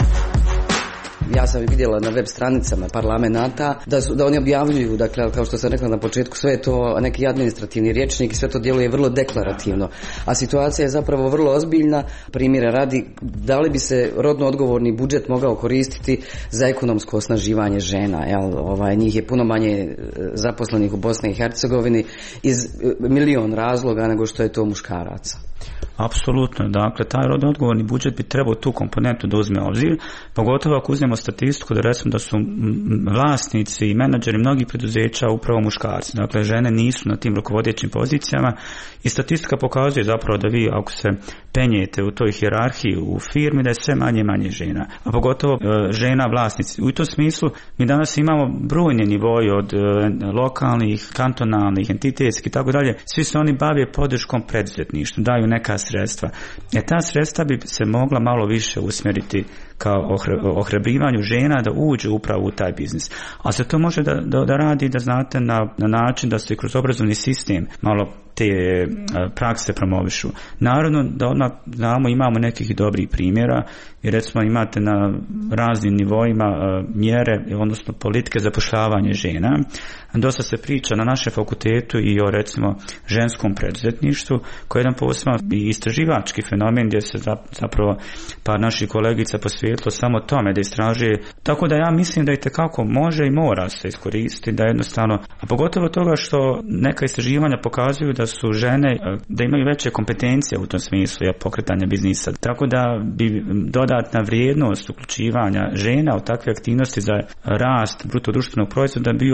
Ja sam vidjela na web stranicama parlamenta da, su, da oni objavljuju, dakle, kao što sam rekla na početku, sve je to neki administrativni rječnik i sve to djeluje vrlo deklarativno. A situacija je zapravo vrlo ozbiljna. Primjera radi, da li bi se rodno odgovorni budžet mogao koristiti za ekonomsko osnaživanje žena? Jel? Ovaj, njih je puno manje zaposlenih u Bosni i Hercegovini iz milion razloga nego što je to muškaraca. Apsolutno, dakle, taj rodno odgovorni budžet bi trebao tu komponentu da uzme obzir, pogotovo ako uzmemo statistiku da recimo da su vlasnici i menadžeri mnogih preduzeća upravo muškarci, dakle, žene nisu na tim rukovodećim pozicijama i statistika pokazuje zapravo da vi ako se penjete u toj hijerarhiji u firmi da je sve manje i manje žena, a pogotovo e, žena vlasnici. U tom smislu mi danas imamo brojne nivoje od e, lokalnih, kantonalnih, entitetskih i tako dalje, svi se oni bave podrškom preduzetništva, daju neka sredstva. E ta sredstva bi se mogla malo više usmjeriti kao ohrabrivanju žena da uđu upravo u taj biznis. A se to može da, da, da radi, da znate, na, na način da se kroz obrazovni sistem malo te prakse promovišu. Naravno da odmah znamo, imamo nekih dobrih primjera i recimo imate na raznim nivoima mjere, odnosno politike zapošljavanja žena. Dosta se priča na našem fakultetu i o recimo ženskom preduzetništvu, koji je jedan poseban i istraživački fenomen gdje se zapravo par naših kolegica posvetilo samo tome da istražuje. Tako da ja mislim da i tekako može i mora se iskoristiti, da jednostavno, a pogotovo toga što neka istraživanja pokazuju da su žene, da imaju veće kompetencije u tom smislu pokretanja biznisa. Tako da bi dodatna vrijednost uključivanja žena u takve aktivnosti za rast bruto društvenog proizvoda bio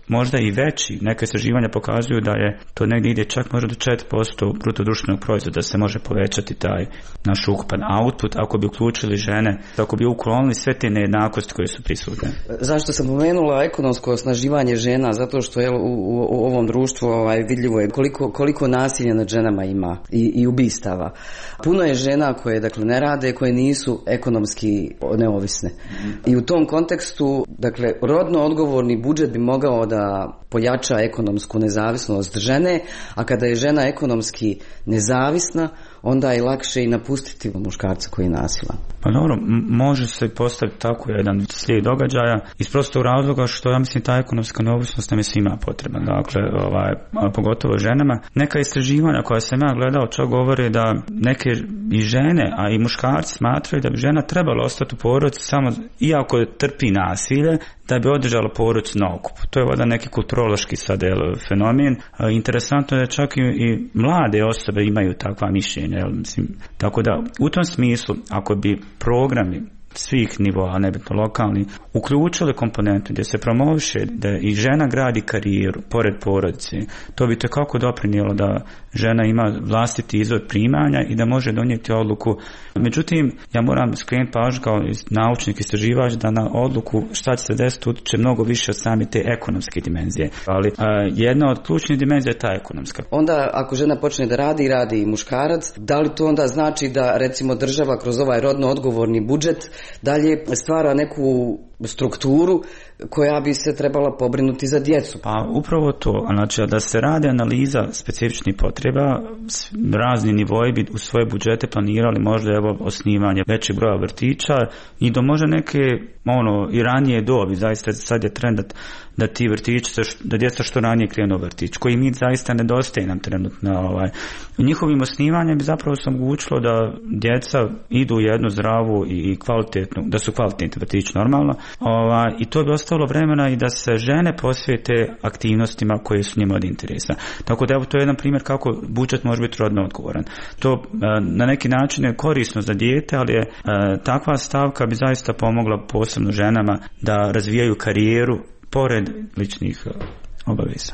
možda i veći. Neke istraživanja pokazuju da je to negdje ide čak možda do četiri posto bruto društvenog proizvoda, da se može povećati taj naš ukupan output ako bi uključili žene, ako bi uklonili sve te nejednakosti koje su prisutne. Zašto sam pomenula ekonomsko osnaživanje žena? Zato što je u, u, u ovom društvu ovaj, vidljivo je koliko, koliko nasilja nad ženama ima i, i ubistava. Puno je žena koje dakle ne rade, koje nisu ekonomski neovisne. I u tom kontekstu, dakle, rodno odgovorni budžet bi mogao da pojača ekonomsku nezavisnost žene, a kada je žena ekonomski nezavisna, onda je lakše i napustiti muškarca koji je nasilan. Pa dobro, može se postaviti tako jedan slijed događaja iz prostog razloga što ja mislim ta ekonomska neovisnost nam je svima potrebna, dakle, ovaj, pogotovo ženama. Neka istraživanja koja sam ja gledao čak govore da neke i žene, a i muškarci smatraju da bi žena trebala ostati u porodici samo iako trpi nasilje, da bi održala porodicu na okupu. To je valjda neki kulturološki sad fenomen. Interesantno je da čak i, i mlade osobe imaju takva mišljenja. Jel? Mislim, tako da u tom smislu, ako bi programi svih nivoa, nebitno lokalni, uključili komponentu gdje se promoviše da i žena gradi karijeru pored porodice, to bi tekako doprinijelo da žena ima vlastiti izvor primanja i da može donijeti odluku. Međutim, ja moram skrenuti pažnju kao naučnik istraživač da na odluku šta će se desiti utječe mnogo više od same te ekonomske dimenzije. Ali a, jedna od ključnih dimenzija je ta ekonomska. Onda ako žena počne da radi, radi i muškarac, da li to onda znači da recimo država kroz ovaj rodno odgovorni budžet dalje stvara neku strukturu koja bi se trebala pobrinuti za djecu? Pa upravo to, znači da se radi analiza specifičnih potreba, razni nivoji bi u svoje budžete planirali možda evo osnivanje većeg broja vrtića i do možda neke ono i ranije dobi, zaista sad je trend da, da ti vrtići, da djeca što ranije krenu u vrtić, koji mi zaista nedostaje nam trenutno. Ovaj. Njihovim osnivanjem bi zapravo se omogućilo da djeca idu u jednu zdravu i kvalitetnu, da su kvalitetni vrtići normalno, ovaj, i to bi ostalo vremena i da se žene posvijete aktivnostima koje su njima od interesa. Tako da evo to je jedan primjer kako budžet može biti rodno odgovoran. To na neki način je korisno za dijete, ali je takva stavka bi zaista pomogla posebno ženama da razvijaju karijeru pored ličnih obaveza.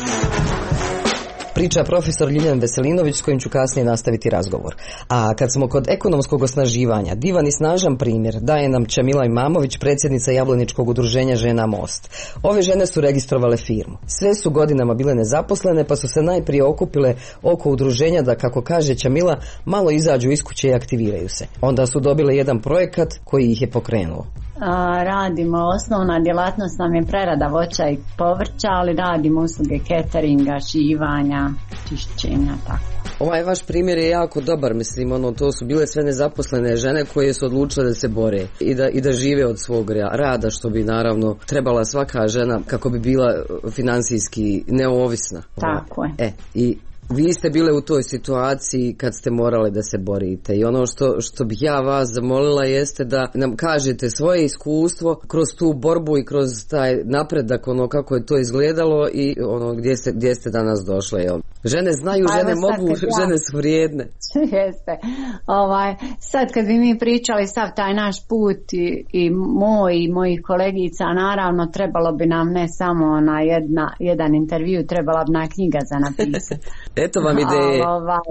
Priča profesor Ljiljan Veselinović s kojim ću kasnije nastaviti razgovor. A kad smo kod ekonomskog osnaživanja, divan i snažan primjer daje nam Čamila Imamović, predsjednica Jablaničkog udruženja Žena Most. Ove žene su registrovale firmu. Sve su godinama bile nezaposlene pa su se najprije okupile oko udruženja da, kako kaže Čamila, malo izađu iz kuće i aktiviraju se. Onda su dobile jedan projekat koji ih je pokrenuo. A, radimo, osnovna djelatnost nam je prerada voća i povrća, ali radimo usluge cateringa, šivanja, čišćenja, tako. Ovaj vaš primjer je jako dobar, mislim, ono, to su bile sve nezaposlene žene koje su odlučile da se bore i da, i da žive od svog rada, što bi naravno trebala svaka žena kako bi bila finansijski neovisna. Tako je. E, i vi ste bile u toj situaciji kad ste morale da se borite i ono što, što bih ja vas zamolila jeste da nam kažete svoje iskustvo kroz tu borbu i kroz taj napredak, ono kako je to izgledalo i ono gdje ste, gdje ste danas došle. Jel? Žene znaju, pa žene mogu, ja. Žene su vrijedne. Jeste. Ovaj, sad kad bi mi pričali sav taj naš put i, i moj i mojih kolegica, naravno trebalo bi nam ne samo na jedna, jedan intervju, trebala bi na knjiga za napisati. Eto vam ideje.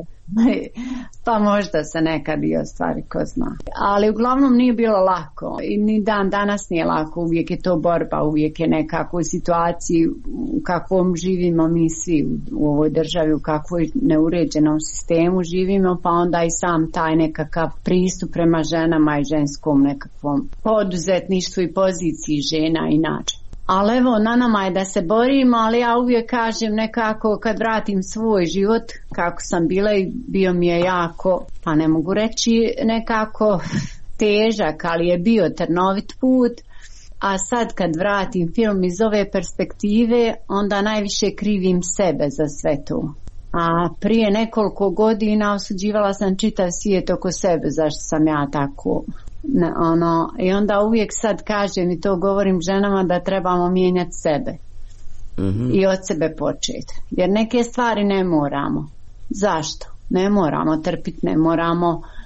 Pa možda se nekad i ostvari, ko zna. Ali uglavnom nije bilo lako i ni dan danas nije lako, uvijek je to borba, uvijek je nekako u situaciji u kakvom živimo mi svi u, u ovoj državi, u kakvoj neuređenom sistemu živimo, pa onda i sam taj nekakav pristup prema ženama i ženskom nekakvom poduzetništvu i poziciji žena inače. Ali evo, na nama je da se borimo, ali ja uvijek kažem nekako kad vratim svoj život, kako sam bila i bio mi je jako, pa ne mogu reći nekako težak, ali je bio trnovit put, a sad kad vratim film iz ove perspektive, onda najviše krivim sebe za sve to. A prije nekoliko godina osuđivala sam čitav svijet oko sebe, zašto sam ja tako... Ne, ono, i onda uvijek sad kažem i to govorim ženama da trebamo mijenjati sebe mm-hmm. i od sebe početi, jer neke stvari ne moramo. Zašto? Ne moramo trpiti, ne moramo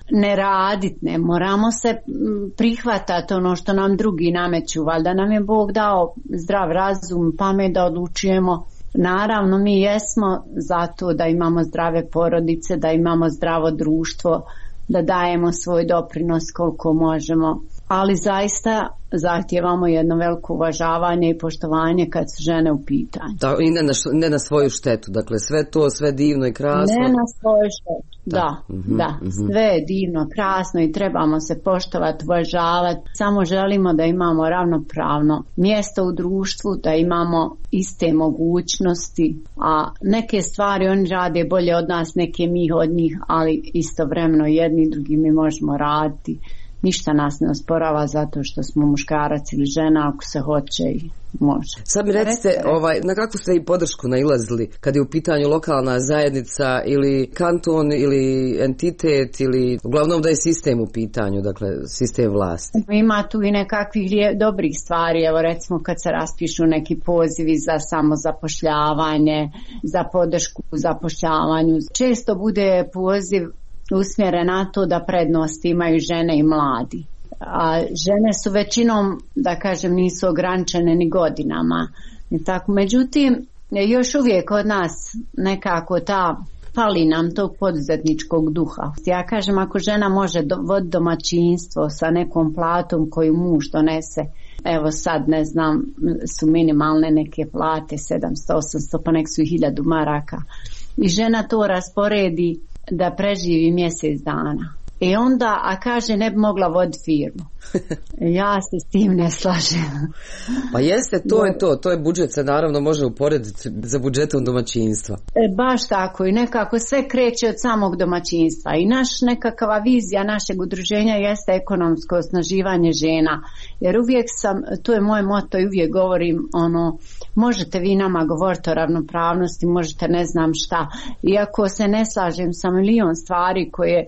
ne raditi, ne moramo se prihvatati ono što nam drugi nameću, valjda nam je Bog dao zdrav razum, pamet da odlučujemo. Naravno mi jesmo zato da imamo zdrave porodice, da imamo zdravo društvo, da dajemo svoj doprinos koliko možemo, ali zaista zahtijevamo jedno veliko uvažavanje i poštovanje kad su žene u pitanju. Da, i ne na, ne na svoju štetu, dakle sve to, sve divno i krasno. Ne na svoju štetu, da, da, mm-hmm, da. Mm-hmm. Sve je divno, krasno i trebamo se poštovati, uvažavati. Samo želimo da imamo ravnopravno mjesto u društvu, da imamo iste mogućnosti, a neke stvari oni rade bolje od nas, neke mi od njih, ali istovremeno jedni i drugi mi možemo raditi. Ništa nas ne osporava zato što smo muškarac ili žena, ako se hoće i može. Sad mi recite, ovaj, na kakvu ste i podršku nailazili kad je u pitanju lokalna zajednica ili kanton ili entitet ili uglavnom da je sistem u pitanju, dakle sistem vlasti? Ima tu i nekakvih dobrih stvari, evo recimo kad se raspišu neki pozivi za samozapošljavanje, za podršku u zapošljavanju. Često bude poziv usmjeren na to da prednost imaju žene i mladi. A žene su većinom, da kažem, nisu ograničene ni godinama. I tako. Međutim, još uvijek od nas nekako ta, fali nam tog poduzetničkog duha. Ja kažem, ako žena može voditi domaćinstvo sa nekom platom koju muž donese, evo sad ne znam, su minimalne neke plate, sedamsto, osamsto, pa nek su i hiljadu maraka. I žena to rasporedi da preživi mjesec dana. I onda, a kaže, ne bi mogla voditi firmu. Ja se s tim ne slažem. Pa jeste, to je to. To je budžet, se naravno može uporediti za budžetom domaćinstva. E, baš tako. I nekako sve kreće od samog domaćinstva. I naš nekakva vizija našeg udruženja jeste ekonomsko osnaživanje žena. Jer uvijek sam, to je moj moto i uvijek govorim, ono, možete vi nama govoriti o ravnopravnosti, možete ne znam šta. Iako se ne slažem sa milion stvari koje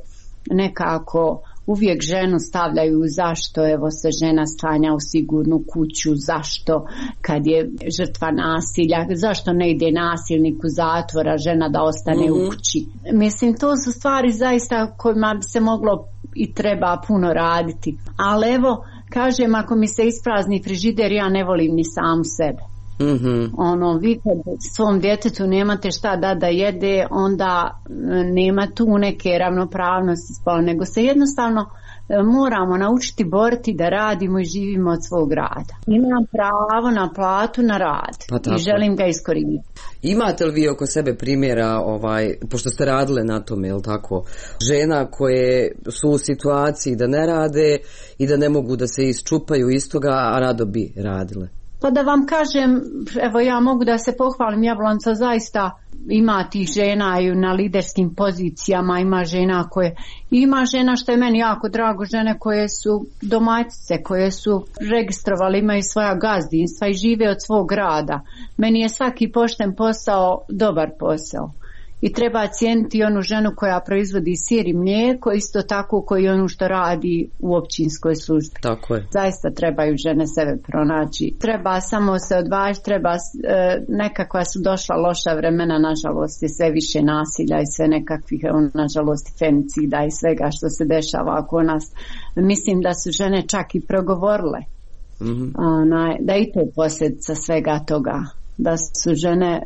nekako uvijek ženu stavljaju zašto evo se žena stanja u sigurnu kuću, zašto kad je žrtva nasilja, zašto ne ide nasilnik u zatvora, žena da ostane mm-hmm. u kući. Mislim, to su stvari zaista kojima bi se moglo i treba puno raditi. Ali evo, kažem, ako mi se isprazni frižider, ja ne volim ni samu sebe. Mm-hmm. Ono, vi kad svom djetetu nemate šta da da jede, onda nema tu neke ravnopravnosti spola, nego se jednostavno moramo naučiti boriti da radimo i živimo od svog rada. Imam pravo na platu, na rad pa i želim ga iskoristiti. Imate li vi oko sebe primjera, ovaj, pošto ste radile na tome, jel tako, žena koje su u situaciji da ne rade i da ne mogu da se isčupaju iz toga, a rado bi radile? Pa da vam kažem, evo ja mogu da se pohvalim, Jablonca zaista ima tih žena i na liderskim pozicijama, ima žena koje, ima žena što je meni jako drago, žene koje su domaćice, koje su registrovali, imaju svoja gazdinstva i žive od svog rada. Meni je svaki pošten posao dobar posao. I treba cijeniti onu ženu koja proizvodi sir i mlijeko, isto tako koji onu što radi u općinskoj službi. Tako je. Zaista trebaju žene sebe pronaći. Treba samo se odvažiti, treba, e, nekakva su došla loša vremena, nažalost je sve više nasilja i sve nekakvih, nažalost, femicida i svega što se dešava oko nas. Mislim da su žene čak i progovorile. Mm-hmm. Ona, da i to je posljedica svega toga. Da su žene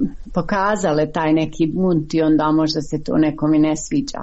pokazale taj neki bunt i onda možda se to nekom i ne sviđa.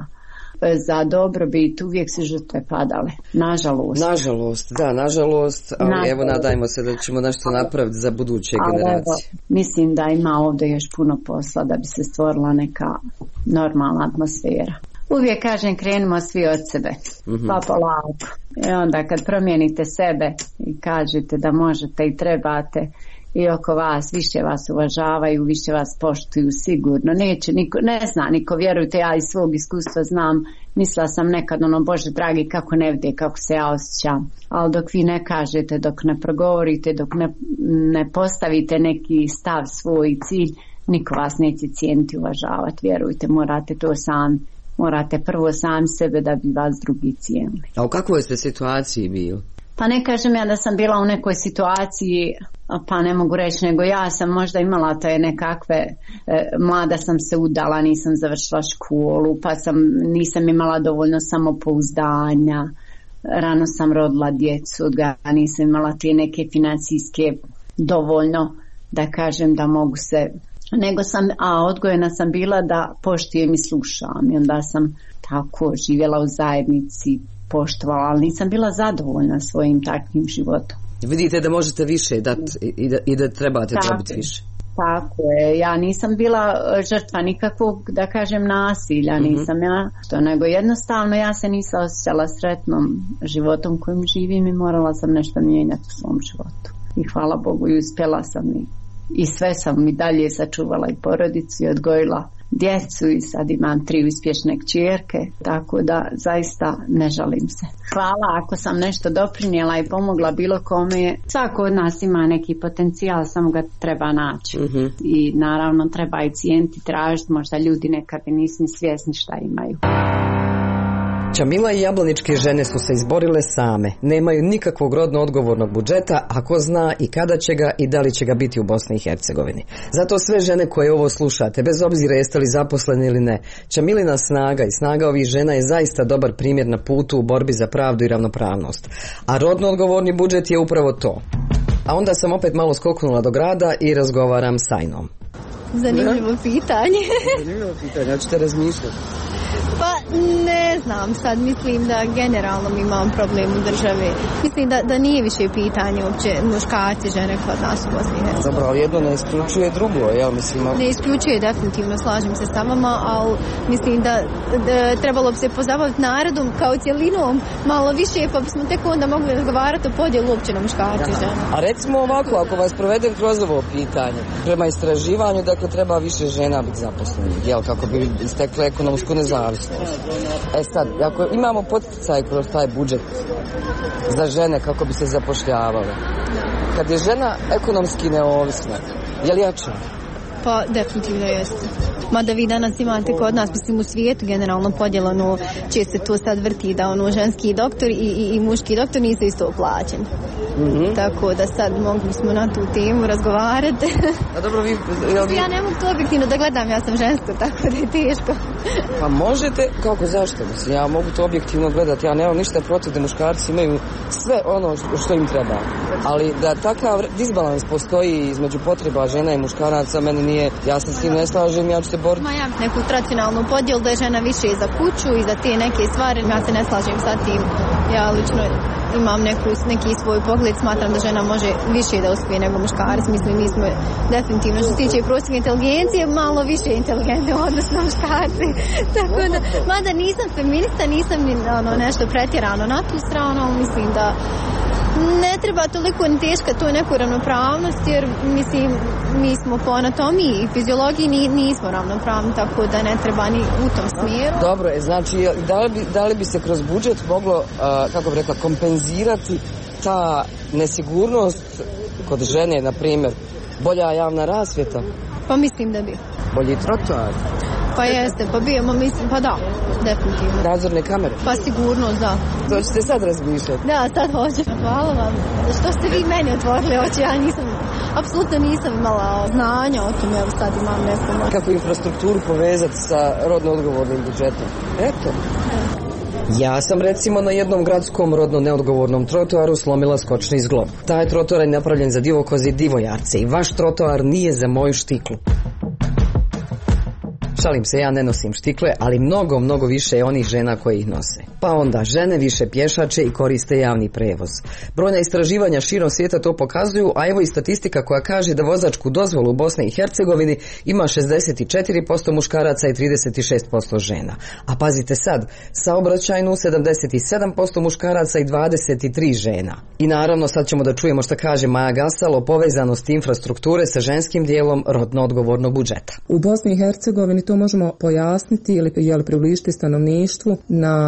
Za dobrobit uvijek su žrtve padale. Nažalost. Nažalost, da, nažalost. Ali nažalost. Evo nadajmo se da ćemo nešto napraviti za buduće ali generacije. Evo, mislim da ima ovdje još puno posla da bi se stvorila neka normalna atmosfera. Uvijek kažem, krenimo svi od sebe, mm-hmm. pa polako. I onda kad promijenite sebe i kažete da možete i trebate, i oko vas, više vas uvažavaju, više vas poštuju sigurno. Neće niko, ne zna niko, vjerujte, ja iz svog iskustva znam, mislila sam nekad ono, Bože dragi, kako ne vide, kako se ja osjećam. Ali dok vi ne kažete, dok ne progovorite, dok ne, ne postavite neki stav, svoj cilj, niko vas neće cijeniti, uvažavati. Vjerujte, morate to sami. Morate prvo sami sebe da bi vas drugi cijenili. A u kakvoj ste situaciji bili? Pa ne kažem ja da sam bila u nekoj situaciji, pa ne mogu reći, nego ja sam možda imala to je nekakve, e, mlada sam se udala, nisam završila školu, pa sam, nisam imala dovoljno samopouzdanja, rano sam rodila djecu, da nisam imala te neke financijske dovoljno, da kažem da mogu se, nego sam, a odgojena sam bila da poštujem i slušam i onda sam tako živjela u zajednici, poštovala, ali nisam bila zadovoljna svojim takvim životom. Vidite da možete više dati i da, i da trebate tako, dobiti više. Tako je, ja nisam bila žrtva nikakvog, da kažem, nasilja, mm-hmm. nisam ja to, nego jednostavno ja se nisam osjećala sretnom životom kojim živim i morala sam nešto mijenjati u svom životu. I hvala Bogu i uspjela sam i, i sve sam i dalje sačuvala i porodicu i odgojila djecu i sad imam tri uspješne kćerke, tako da zaista ne žalim se. Hvala ako sam nešto doprinijela i pomogla bilo kome. Svako od nas ima neki potencijal, samo ga treba naći. Mm-hmm. I naravno treba i cijeniti, tražiti, možda ljudi nekad i nisu ni svjesni šta imaju. Čamila i jablaničke žene su se izborile same. Nemaju nikakvog rodno odgovornog budžeta, a ko zna i kada će ga i da li će ga biti u Bosni i Hercegovini. Zato sve žene koje ovo slušate, bez obzira jeste li zaposleni ili ne, Čamilina snaga i snaga ovih žena je zaista dobar primjer na putu u borbi za pravdu i ravnopravnost. A rodno odgovorni budžet je upravo to. A onda sam opet malo skoknula do grada i razgovaram s Ajnom. Zanimljivo pitanje. Zanimljivo pitanje, ja ću te razmišljati. Pa ne znam, sad mislim da generalno mi imam problem u državi. Mislim da, da nije više pitanje uopće muškarci, žene kod nas u Bosni i Hercegovini. Dobro, ali jedno ne isključuje drugo, jel mislim? Ne isključuje, definitivno, slažem se s vama, ali mislim da, da trebalo bi se pozabaviti narodom kao cjelinom malo više, pa bismo tek onda mogli razgovarati o podjelu uopće na muškarci i žene. A recimo ovako, ako vas provedem kroz ovo pitanje, prema istraživanju, dakle treba više žena biti zaposlenih, jel, kako bi istekle ekonomsku nezavisnost. E sad, ako imamo poticaj kroz taj budžet za žene kako bi se zapošljavale, kad je žena ekonomski neovisna, je li jača? Pa definitivno jeste. Mada vi danas imate kod nas, mislim u svijetu generalno podjelano, će se to sad vrti da ono ženski doktor i, i, i muški doktor nisu isto plaćeni. Mm-hmm. Tako da sad mogli smo na tu temu razgovarati. A dobro, vi, jel vi... Ja ne mogu to objektivno da gledam, ja sam žensko, tako da je teško. Pa možete, kako, zašto? Mislim, ja mogu to objektivno gledati, ja nemam ništa protiv da muškarci imaju sve ono što im treba. Ali da takav disbalans postoji između potreba žena i muškaraca, meni nije, ja se s tim ne slažem, ja ću se boriti. Ma ja neku tradicionalnu podjelu da je žena više za kuću i za te neke stvari, ja se ne slažem sa tim. Ja lično imam neku, neki svoj pogled, smatram da žena može više da uspije nego muškarac. Mislim, mi smo definitivno što se tiče prosječne inteligencije malo više inteligentne odnosno muškarci. Tako da, mada nisam feminista, nisam ono, nešto pretjerano na tu stranu, ali mislim da ne treba toliko ni teška to neku ravnopravnost, jer mislim mi smo po anatomiji i fiziologiji ni, nismo ravnopravni, tako da ne treba ni u tom smjeru. Dobro, znači da li bi, da li bi se kroz budžet moglo, uh, kako bih rekla, kompenzirati ta nesigurnost kod žene, na primjer, bolja javna rasvjeta? Pa mislim da bi. Bolji trotoar? Pa jeste, pa bijemo, mislim, pa da, definitivno. Nadzorne kamere? Pa sigurno, da. To ćete sad razmišljati? Da, sad hoćem. Hvala vam. Što ste vi meni otvorili oči, ja nisam, apsolutno nisam imala znanja o tom, evo sad imam neko. Kako infrastrukturu povezati sa rodno odgovornim budžetom? Eto. Ja sam recimo na jednom gradskom rodno neodgovornom trotoaru slomila skočni zglob. Taj trotoar je napravljen za divokoze i divojarce i vaš trotoar nije za moju štiklu. Šalim se, ja ne nosim štikle, ali mnogo, mnogo više je onih žena koje ih nose. Pa onda žene više pješače i koriste javni prevoz. Brojna istraživanja širom svijeta to pokazuju, a evo i statistika koja kaže da vozačku dozvolu u Bosni i Hercegovini ima šezdeset četiri posto muškaraca i trideset šest posto žena. A pazite sad, saobraćajnu sedamdeset sedam posto muškaraca i dvadeset tri žena. I naravno sad ćemo da čujemo šta kaže Maja Gasal o povezanosti infrastrukture sa ženskim dijelom rodno odgovornog budžeta. U Bosni i Hercegovini to možemo pojasniti ili, ili približiti stanovništvu na primjer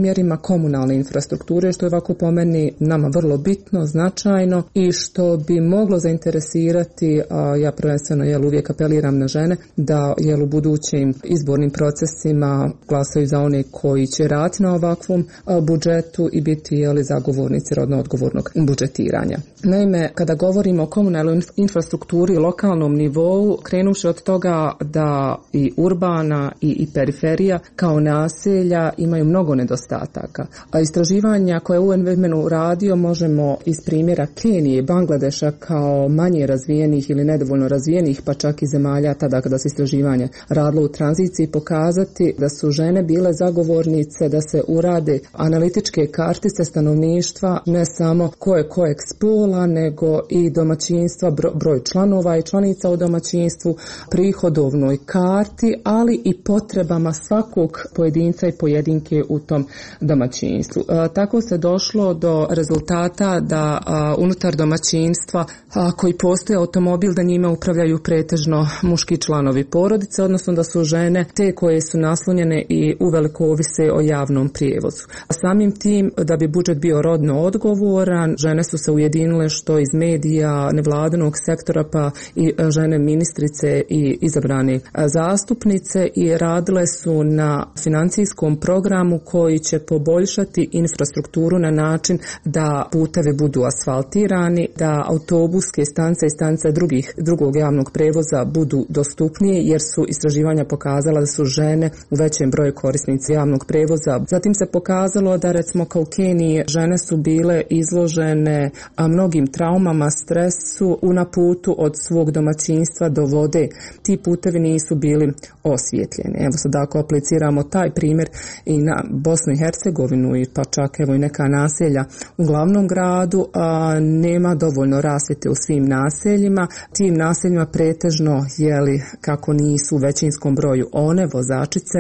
primjerima komunalne infrastrukture, što je ovako po meni nama vrlo bitno, značajno i što bi moglo zainteresirati, a ja prvenstveno jel, uvijek apeliram na žene, da jel, u budućim izbornim procesima glasaju za one koji će raditi na ovakvom a, budžetu i biti jel, zagovornici rodno odgovornog budžetiranja. Naime, kada govorimo o komunalnoj infrastrukturi i lokalnom nivou, krenuši od toga da i urbana i, i periferija kao naselja imaju mnogo nedostataka. A istraživanja koje U N Women radio možemo iz primjera Kenije i Bangladeša kao manje razvijenih ili nedovoljno razvijenih, pa čak i zemalja tada kada se istraživanje radilo u tranziciji, pokazati da su žene bile zagovornice da se urade analitičke kartice stanovništva, ne samo ko je kojeg spola, nego i domaćinstva, broj članova i članica u domaćinstvu, prihodovnoj karti, ali i potrebama svakog pojedinca i pojedinke u tom domaćinstvu. E, tako se došlo do rezultata da a, unutar domaćinstva a, koji postoje automobil, da njime upravljaju pretežno muški članovi porodice, odnosno da su žene te koje su naslonjene i uveliko ovise o javnom prijevozu. A samim tim, da bi budžet bio rodno odgovoran, žene su se ujedinile što iz medija, nevladinog sektora, pa i žene ministrice i izabrane zastupnice, i radile su na financijskom programu koji će poboljšati infrastrukturu na način da putevi budu asfaltirani, da autobuske stanice i stanice drugih, drugog javnog prevoza budu dostupnije, jer su istraživanja pokazala da su žene u većem broju korisnici javnog prevoza. Zatim se pokazalo da recimo kao u Keniji žene su bile izložene a mnogim traumama, stresu na putu od svog domaćinstva do vode. Ti putevi nisu bili osvjetljeni. Evo sad ako apliciramo taj primjer i na Bosnu i Hercegovinu i pa čak evo i neka naselja u glavnom gradu, a, nema dovoljno rasvjete u svim naseljima. Tim naseljima pretežno jeli kako nisu u većinskom broju one vozačice,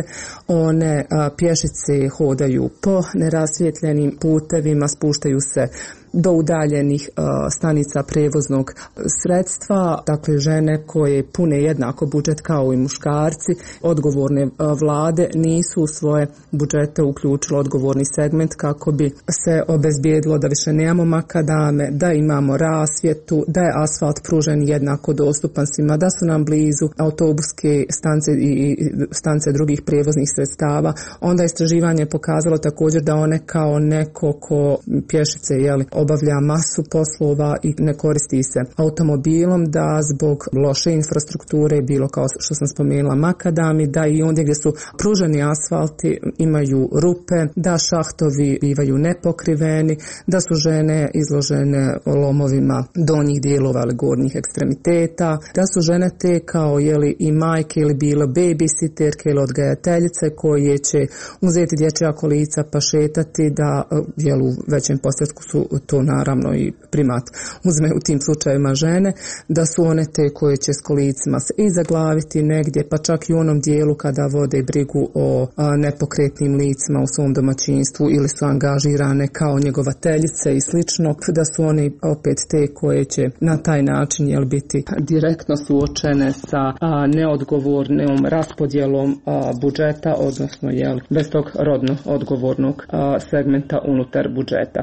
one a, pješice hodaju po nerasvjetljenim putevima, spuštaju se do udaljenih uh, stanica prevoznog sredstva, dakle žene koje pune jednako budžet kao i muškarci, odgovorne uh, vlade nisu u svoje budžete uključile odgovorni segment kako bi se obezbijedilo da više nemamo makadame, da imamo rasvjetu, da je asfalt pružen jednako dostupan svima, da su nam blizu autobuske stanice i stanice drugih prevoznih sredstava. Onda istraživanje je pokazalo također da one kao neko ko pješice jeli, obavlja masu poslova i ne koristi se automobilom, da zbog loše infrastrukture, bilo kao što sam spomenula makadami, da i ondje gdje su pruženi asfalti imaju rupe, da šahtovi bivaju nepokriveni, da su žene izložene lomovima donjih dijelova ili gornjih ekstremiteta, da su žene te kao jeli i majke ili bilo babysitterke ili odgajateljice koje će uzeti dječja kolica pa šetati, da jel, u većem postotku su to naravno i primat uzme u tim slučajevima žene, da su one te koje će s kolicima se i zaglaviti negdje, pa čak i u onom dijelu kada vode brigu o a, nepokretnim licima u svom domaćinstvu ili su angažirane kao njegovateljice i slično, da su oni opet te koje će na taj način jel, biti direktno suočene sa a, neodgovornom raspodjelom a, budžeta, odnosno jel, bez tog rodno odgovornog a, segmenta unutar budžeta.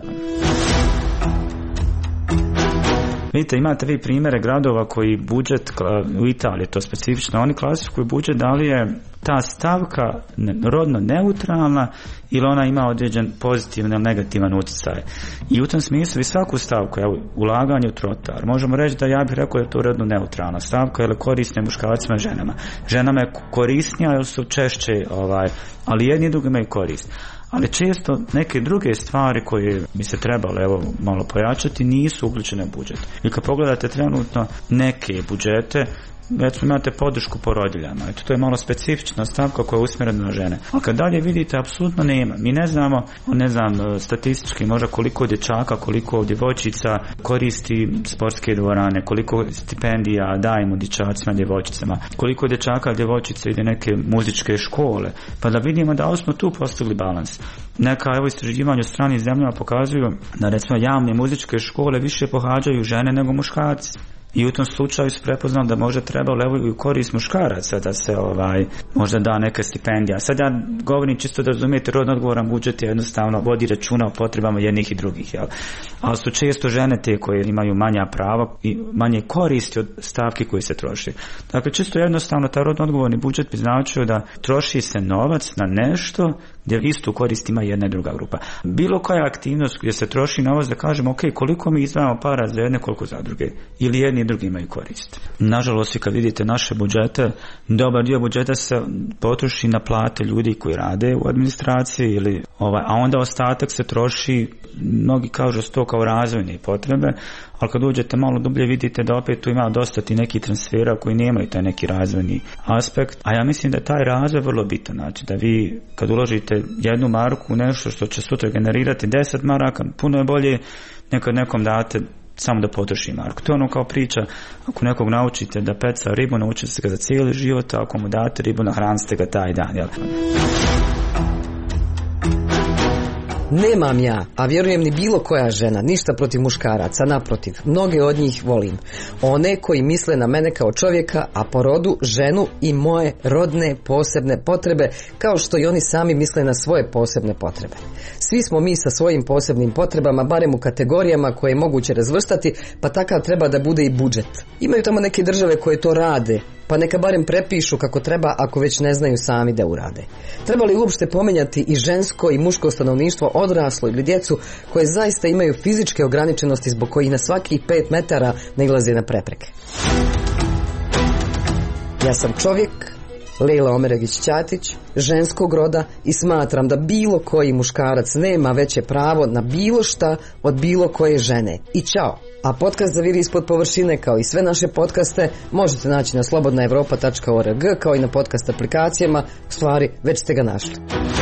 Vidite, imate vi primjere gradova koji budžet, u Italiji to specifično, oni klasifikuju budžet, da li je ta stavka rodno neutralna ili ona ima određen pozitivan ili negativan utjecaj. I u tom smislu i svaku stavku, evo, ulaganje u trotoar, možemo reći da ja bih rekao da je to rodno neutralna stavka, jer korisne muškarcima i ženama. Ženama je korisnija jer su češće, ovaj, ali jedni i drugi imaju korist. Ali često neke druge stvari koje bi se trebalo evo malo pojačati nisu uključene u budžet. I kad pogledate trenutno neke budžete, recimo imate podršku porodiljama, eto to je malo specifična stavka koja je usmjerena na žene. A kad dalje vidite, apsolutno nema. Mi ne znamo, ne znam, statistički možda koliko dječaka, koliko djevojčica koristi sportske dvorane, koliko stipendija dajemo dječacima, djevojčicama, koliko dječaka, djevojčica ide neke muzičke škole, pa da vidimo da smo tu postigli balans. Neka evo istraživanja u stranim zemljama pokazuju da recimo javne muzičke škole više pohađaju žene nego muškarci. i u tom slučaju su prepoznali da možda treba evo i u korist muškaraca da se ovaj možda da neka stipendija. Sad ja govorim čisto da razumijete, rodno odgovoran budžet je jednostavno vodi računa o potrebama jednih i drugih, jel? Ali su često žene te koje imaju manja prava i manje koristi od stavki koji se troši. Dakle, čisto jednostavno taj rodno odgovorni budžet bi značio da troši se novac na nešto gdje istu korist ima jedna i druga grupa. Bilo koja aktivnost gdje se troši novac da kažemo ok, koliko mi izdvajamo para za jedne, koliko za druge, ili jedni i drugi imaju korist. Nažalost, kad vidite naše budžete, dobar dio budžeta se potroši na plate ljudi koji rade u administraciji, ili ovaj, a onda ostatak se troši, mnogi kažu to kao razvojne potrebe, ali kad uđete malo dublje vidite da opet tu ima dosta ti neki transfera koji nemaju taj neki razvojni aspekt, a ja mislim da je taj razvoj vrlo bitan, znači da vi kad uložite jednu marku u nešto što će sutra generirati deset maraka, puno je bolje nekad nekom date samo da potroši marku. To je ono kao priča, ako nekog naučite da peca ribu, naučite se ga za cijeli život, a ako mu date ribu, nahranite ga taj dan, jel? Nemam ja, a vjerujem ni bilo koja žena, ništa protiv muškaraca, naprotiv, mnoge od njih volim. One koji misle na mene kao čovjeka, a po rodu ženu i moje rodne posebne potrebe, kao što i oni sami misle na svoje posebne potrebe. Svi smo mi sa svojim posebnim potrebama, barem u kategorijama koje je moguće razvrstati, pa takav treba da bude i budžet. Imaju tamo neke države koje to rade, pa neka barem prepišu kako treba ako već ne znaju sami da urade. Treba li uopšte pomenjati i žensko i muško stanovništvo, odraslo ili djecu koje zaista imaju fizičke ograničenosti zbog kojih na svakih pet metara nailaze na prepreke? Ja sam čovjek, Lejla Omeregić-Ćatić, ženskog roda i smatram da bilo koji muškarac nema veće pravo na bilo šta od bilo koje žene. I čao! A podcast Zaviri ispod površine, kao i sve naše podcaste, možete naći na slobodna evropa tačka org, kao i na podcast aplikacijama. U stvari, već ste ga našli.